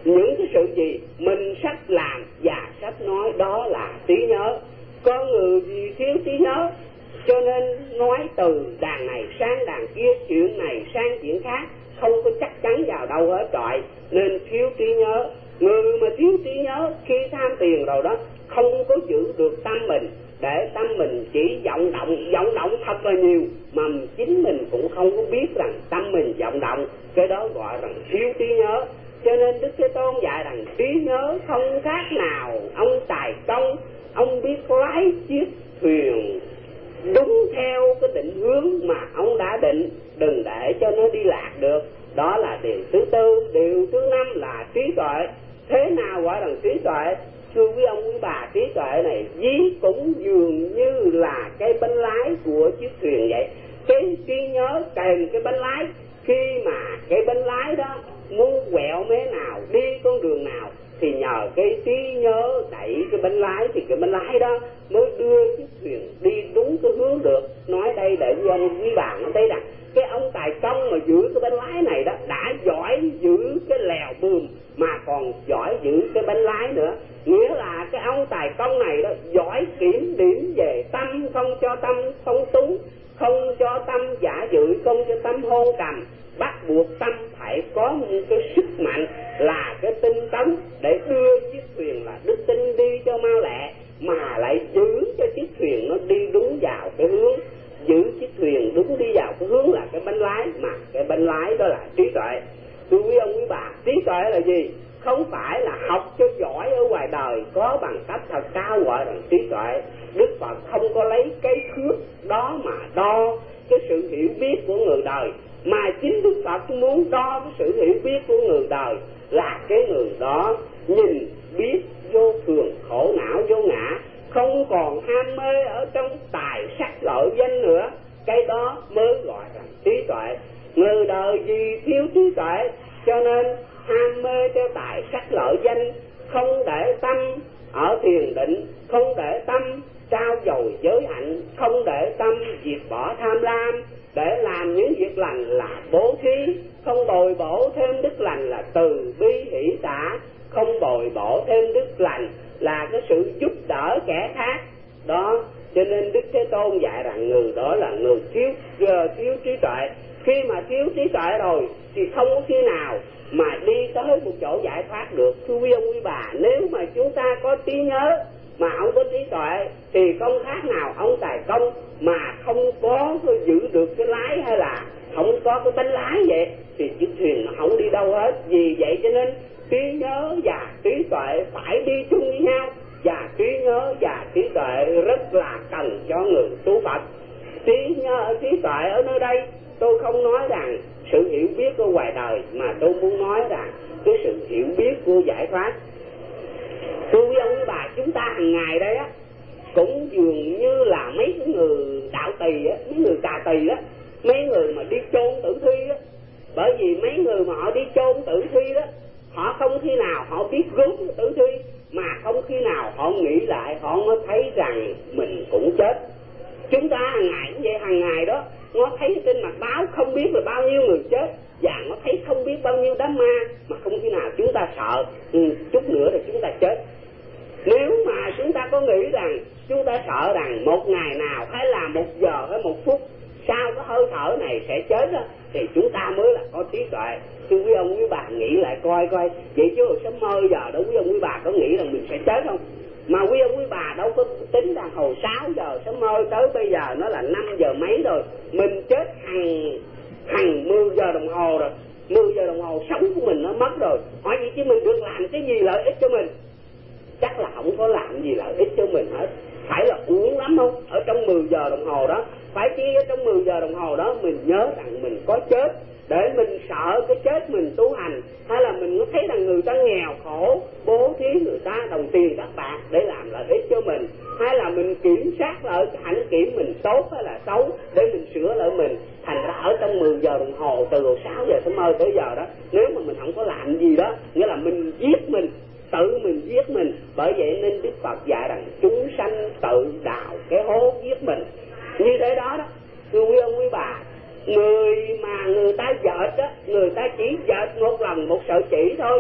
Speaker 1: những cái sự gì mình sắp làm và sắp nói, đó là trí nhớ. Con người gì thiếu trí nhớ, cho nên nói từ đàn này sang đàn kia, chuyện này sang chuyện khác, không có chắc chắn vào đâu hết trọi, nên thiếu trí nhớ. Người mà thiếu trí nhớ khi tham tiền rồi đó, không có giữ được tâm mình, để tâm mình chỉ vọng động, vọng động thật là nhiều, mà chính mình cũng không có biết rằng tâm mình vọng động, cái đó gọi rằng thiếu trí nhớ. Cho nên Đức Thế Tôn dạy rằng trí nhớ không khác nào ông tài công, ông biết lái chiếc thuyền đúng theo cái định hướng mà ông đã định, đừng để cho nó đi lạc được. Đó là điều thứ tư. Điều thứ năm là trí tuệ. Thế nào gọi là trí tuệ? Thưa quý ông quý bà, trí tuệ này ví cũng dường như là cái bánh lái của chiếc thuyền vậy. Cái trí nhớ kèm cái bánh lái, khi mà cái bánh lái đó muốn quẹo mé nào, đi con đường nào, thì nhờ cái trí nhớ đẩy cái bánh lái, thì cái bánh lái đó mới đưa chiếc thuyền đi đúng cái hướng được. Nói đây để quý ông quý bà nó thấy rằng cái ông tài công mà giữ cái bánh lái này đó đã giỏi giữ cái lèo buồm, mà còn giỏi giữ cái bánh lái nữa. Nghĩa là cái ông tài công này đó giỏi kiểm điểm về tâm, không cho tâm phong túng, không cho tâm giả dự, không cho tâm hôn trầm, bắt buộc tâm phải có một cái sức mạnh là cái tinh tấn để đưa chiếc thuyền là đức tin đi cho mau lẹ, mà lại giữ cho chiếc thuyền nó đi đúng vào cái hướng, giữ chiếc thuyền đúng đi vào cái hướng là cái bánh lái, mà cái bánh lái đó là trí tuệ. Thưa quý ông quý bà, trí tuệ là gì? Không phải là học cho giỏi ở ngoài đời, có bằng cấp thật cao gọi là trí tuệ. Đức Phật không có lấy cái thước đó mà đo cái sự hiểu biết của người đời, mà chính Đức Phật muốn đo cái sự hiểu biết của người đời là cái người đó nhìn biết vô thường, khổ não vô ngã, không còn ham mê ở trong tài sắc lợi danh nữa. Cái đó mới gọi là trí tuệ. Người đời vì thiếu trí tuệ cho nên ham mê theo tài sắc lợi danh, không để tâm ở thiền định, không để tâm trao dồi giới hạnh, không để tâm diệt bỏ tham lam, để làm những việc lành là bố thí, không bồi bổ thêm đức lành là từ bi hỷ xả, không bồi bổ thêm đức lành là cái sự giúp đỡ kẻ khác. Đó, cho nên Đức Thế Tôn dạy rằng người đó là người thiếu uh, thiếu trí tuệ. Khi mà thiếu trí tuệ rồi thì không có khi nào mà đi tới một chỗ giải thoát được. Thưa quý ông quý bà, nếu mà chúng ta có trí nhớ mà ông có trí tuệ thì không khác nào ông tài công mà không có giữ được cái lái, hay là không có cái bánh lái vậy, thì chiếc thuyền nó không đi đâu hết. Vì vậy cho nên trí nhớ và trí tuệ phải đi chung với nhau, và trí nhớ và trí tuệ rất là cần cho người tu Phật. Trí nhớ, trí tuệ ở nơi đây tôi không nói rằng sự hiểu biết của ngoài đời, mà tôi muốn nói rằng cái sự hiểu biết của giải thoát. Thưa quý ông quý bà, chúng ta hàng ngày đây á cũng dường như là mấy cái người đạo tỳ á, mấy người tà tỳ á, mấy người mà đi chôn tử thi á. Bởi vì mấy người mà họ đi chôn tử thi đó, họ không khi nào họ biết rốt tử thi, mà không khi nào họ nghĩ lại, họ mới thấy rằng mình cũng chết. Chúng ta hàng ngày cũng vậy, hàng ngày đó nó thấy trên mặt báo không biết là bao nhiêu người chết, và nó thấy không biết bao nhiêu đám ma, mà không khi nào chúng ta sợ ừ, chút nữa thì chúng ta chết. Nếu mà chúng ta có nghĩ rằng chúng ta sợ rằng một ngày nào hay là một giờ hay một phút sau cái hơi thở này sẽ chết đó, thì chúng ta mới là có trí tuệ. Thưa quý ông quý bà nghĩ lại coi coi, vậy chứ hồi sớm mơ giờ đó quý ông quý bà có nghĩ rằng mình sẽ chết không? Mà quý ông quý bà đâu có tính rằng hồi sáu giờ sớm mơ tới bây giờ nó là năm giờ mấy rồi, mình chết hằng hằng mười giờ đồng hồ rồi, mười giờ đồng hồ sống của mình nó mất rồi. Hỏi vậy chứ mình được làm cái gì lợi ích cho mình? Chắc là không có làm gì lợi ích cho mình hết. Phải là uổng lắm không? Ở trong mười giờ đồng hồ đó, phải chi ở trong mười giờ đồng hồ đó mình nhớ rằng mình có chết, để mình sợ cái chết mình tu hành, hay là mình có thấy rằng người ta nghèo khổ, bố thí người ta đồng tiền các bạc để làm lợi ích cho mình, hay là mình kiểm soát lại cái hạnh kiểm mình tốt hay là xấu để mình sửa lại mình. Thành ra ở trong mười giờ đồng hồ từ hồi sáu giờ tới mơ tới giờ đó, nếu mà mình không có làm gì đó, nghĩa là mình giết mình, tự mình giết mình. Bởi vậy nên Đức Phật dạy rằng chúng sanh tự đào cái hố giết mình. Như thế đó đó, thưa quý ông quý bà, người mà người ta dệt đó, người ta chỉ dệt một lần một sợi chỉ thôi,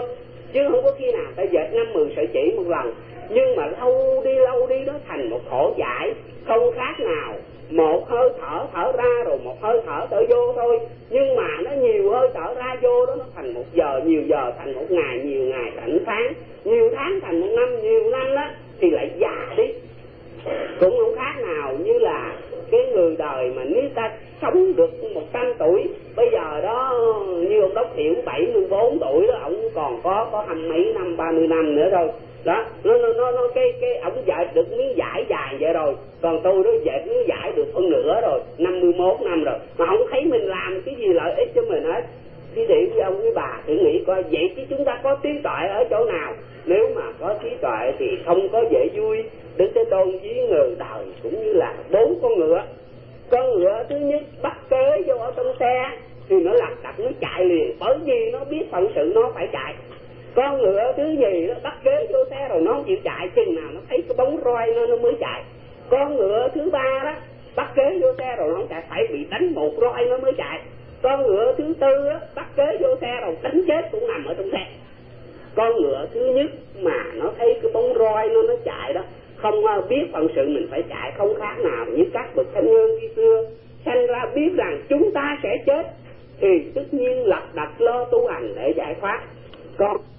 Speaker 1: chứ không có khi nào ta dệt năm mười sợi chỉ một lần. Nhưng mà lâu đi lâu đi nó thành một khổ giải, không khác nào một hơi thở thở ra rồi một hơi thở thở vô thôi. Nhưng mà nó nhiều hơi thở ra vô đó, nó thành một giờ, nhiều giờ thành một ngày, nhiều ngày thành tháng, nhiều tháng thành một năm, nhiều năm đó thì lại già đi. Cũng không khác nào như là cái người đời mà nếu ta sống được một trăm tuổi, bây giờ đó như ông Đốc Thiểu bảy mươi bốn tuổi đó, ông còn có có hai mấy năm, ba mươi năm nữa thôi. Đó, nó nó nó, nó cái cái ông dệt được miếng vải dài vậy rồi, còn tôi đó dệt miếng vải được phân nửa rồi, năm mươi mốt năm rồi, mà không thấy mình làm cái gì lợi ích cho mình hết. Thì để với ông với bà thử nghĩ coi, vậy chứ chúng ta có trí tuệ ở chỗ nào? Nếu mà có trí tuệ thì không có dễ vui. Đức Thế Tôn ví người đời cũng như là bốn con ngựa. Con ngựa thứ nhất bắt kế vô ở trong xe thì nó lật đật nó chạy liền, bởi vì nó biết phận sự nó phải chạy. Con ngựa thứ gì nó bắt kế vô xe rồi nó không chịu chạy, chừng nào nó thấy cái bóng roi nó nó mới chạy. Con ngựa thứ ba đó bắt kế vô xe rồi nó không chạy, phải bị đánh một roi nó mới chạy. Con ngựa thứ tư đó bắt kế vô xe rồi đánh chết cũng nằm ở trong xe. Con ngựa thứ nhất mà nó thấy cái bóng roi nó nó chạy đó, không biết phận sự mình phải chạy, không khác nào như các bậc thánh nhân khi xưa sanh ra biết rằng chúng ta sẽ chết thì tất nhiên lật đật lo tu hành để giải thoát. Con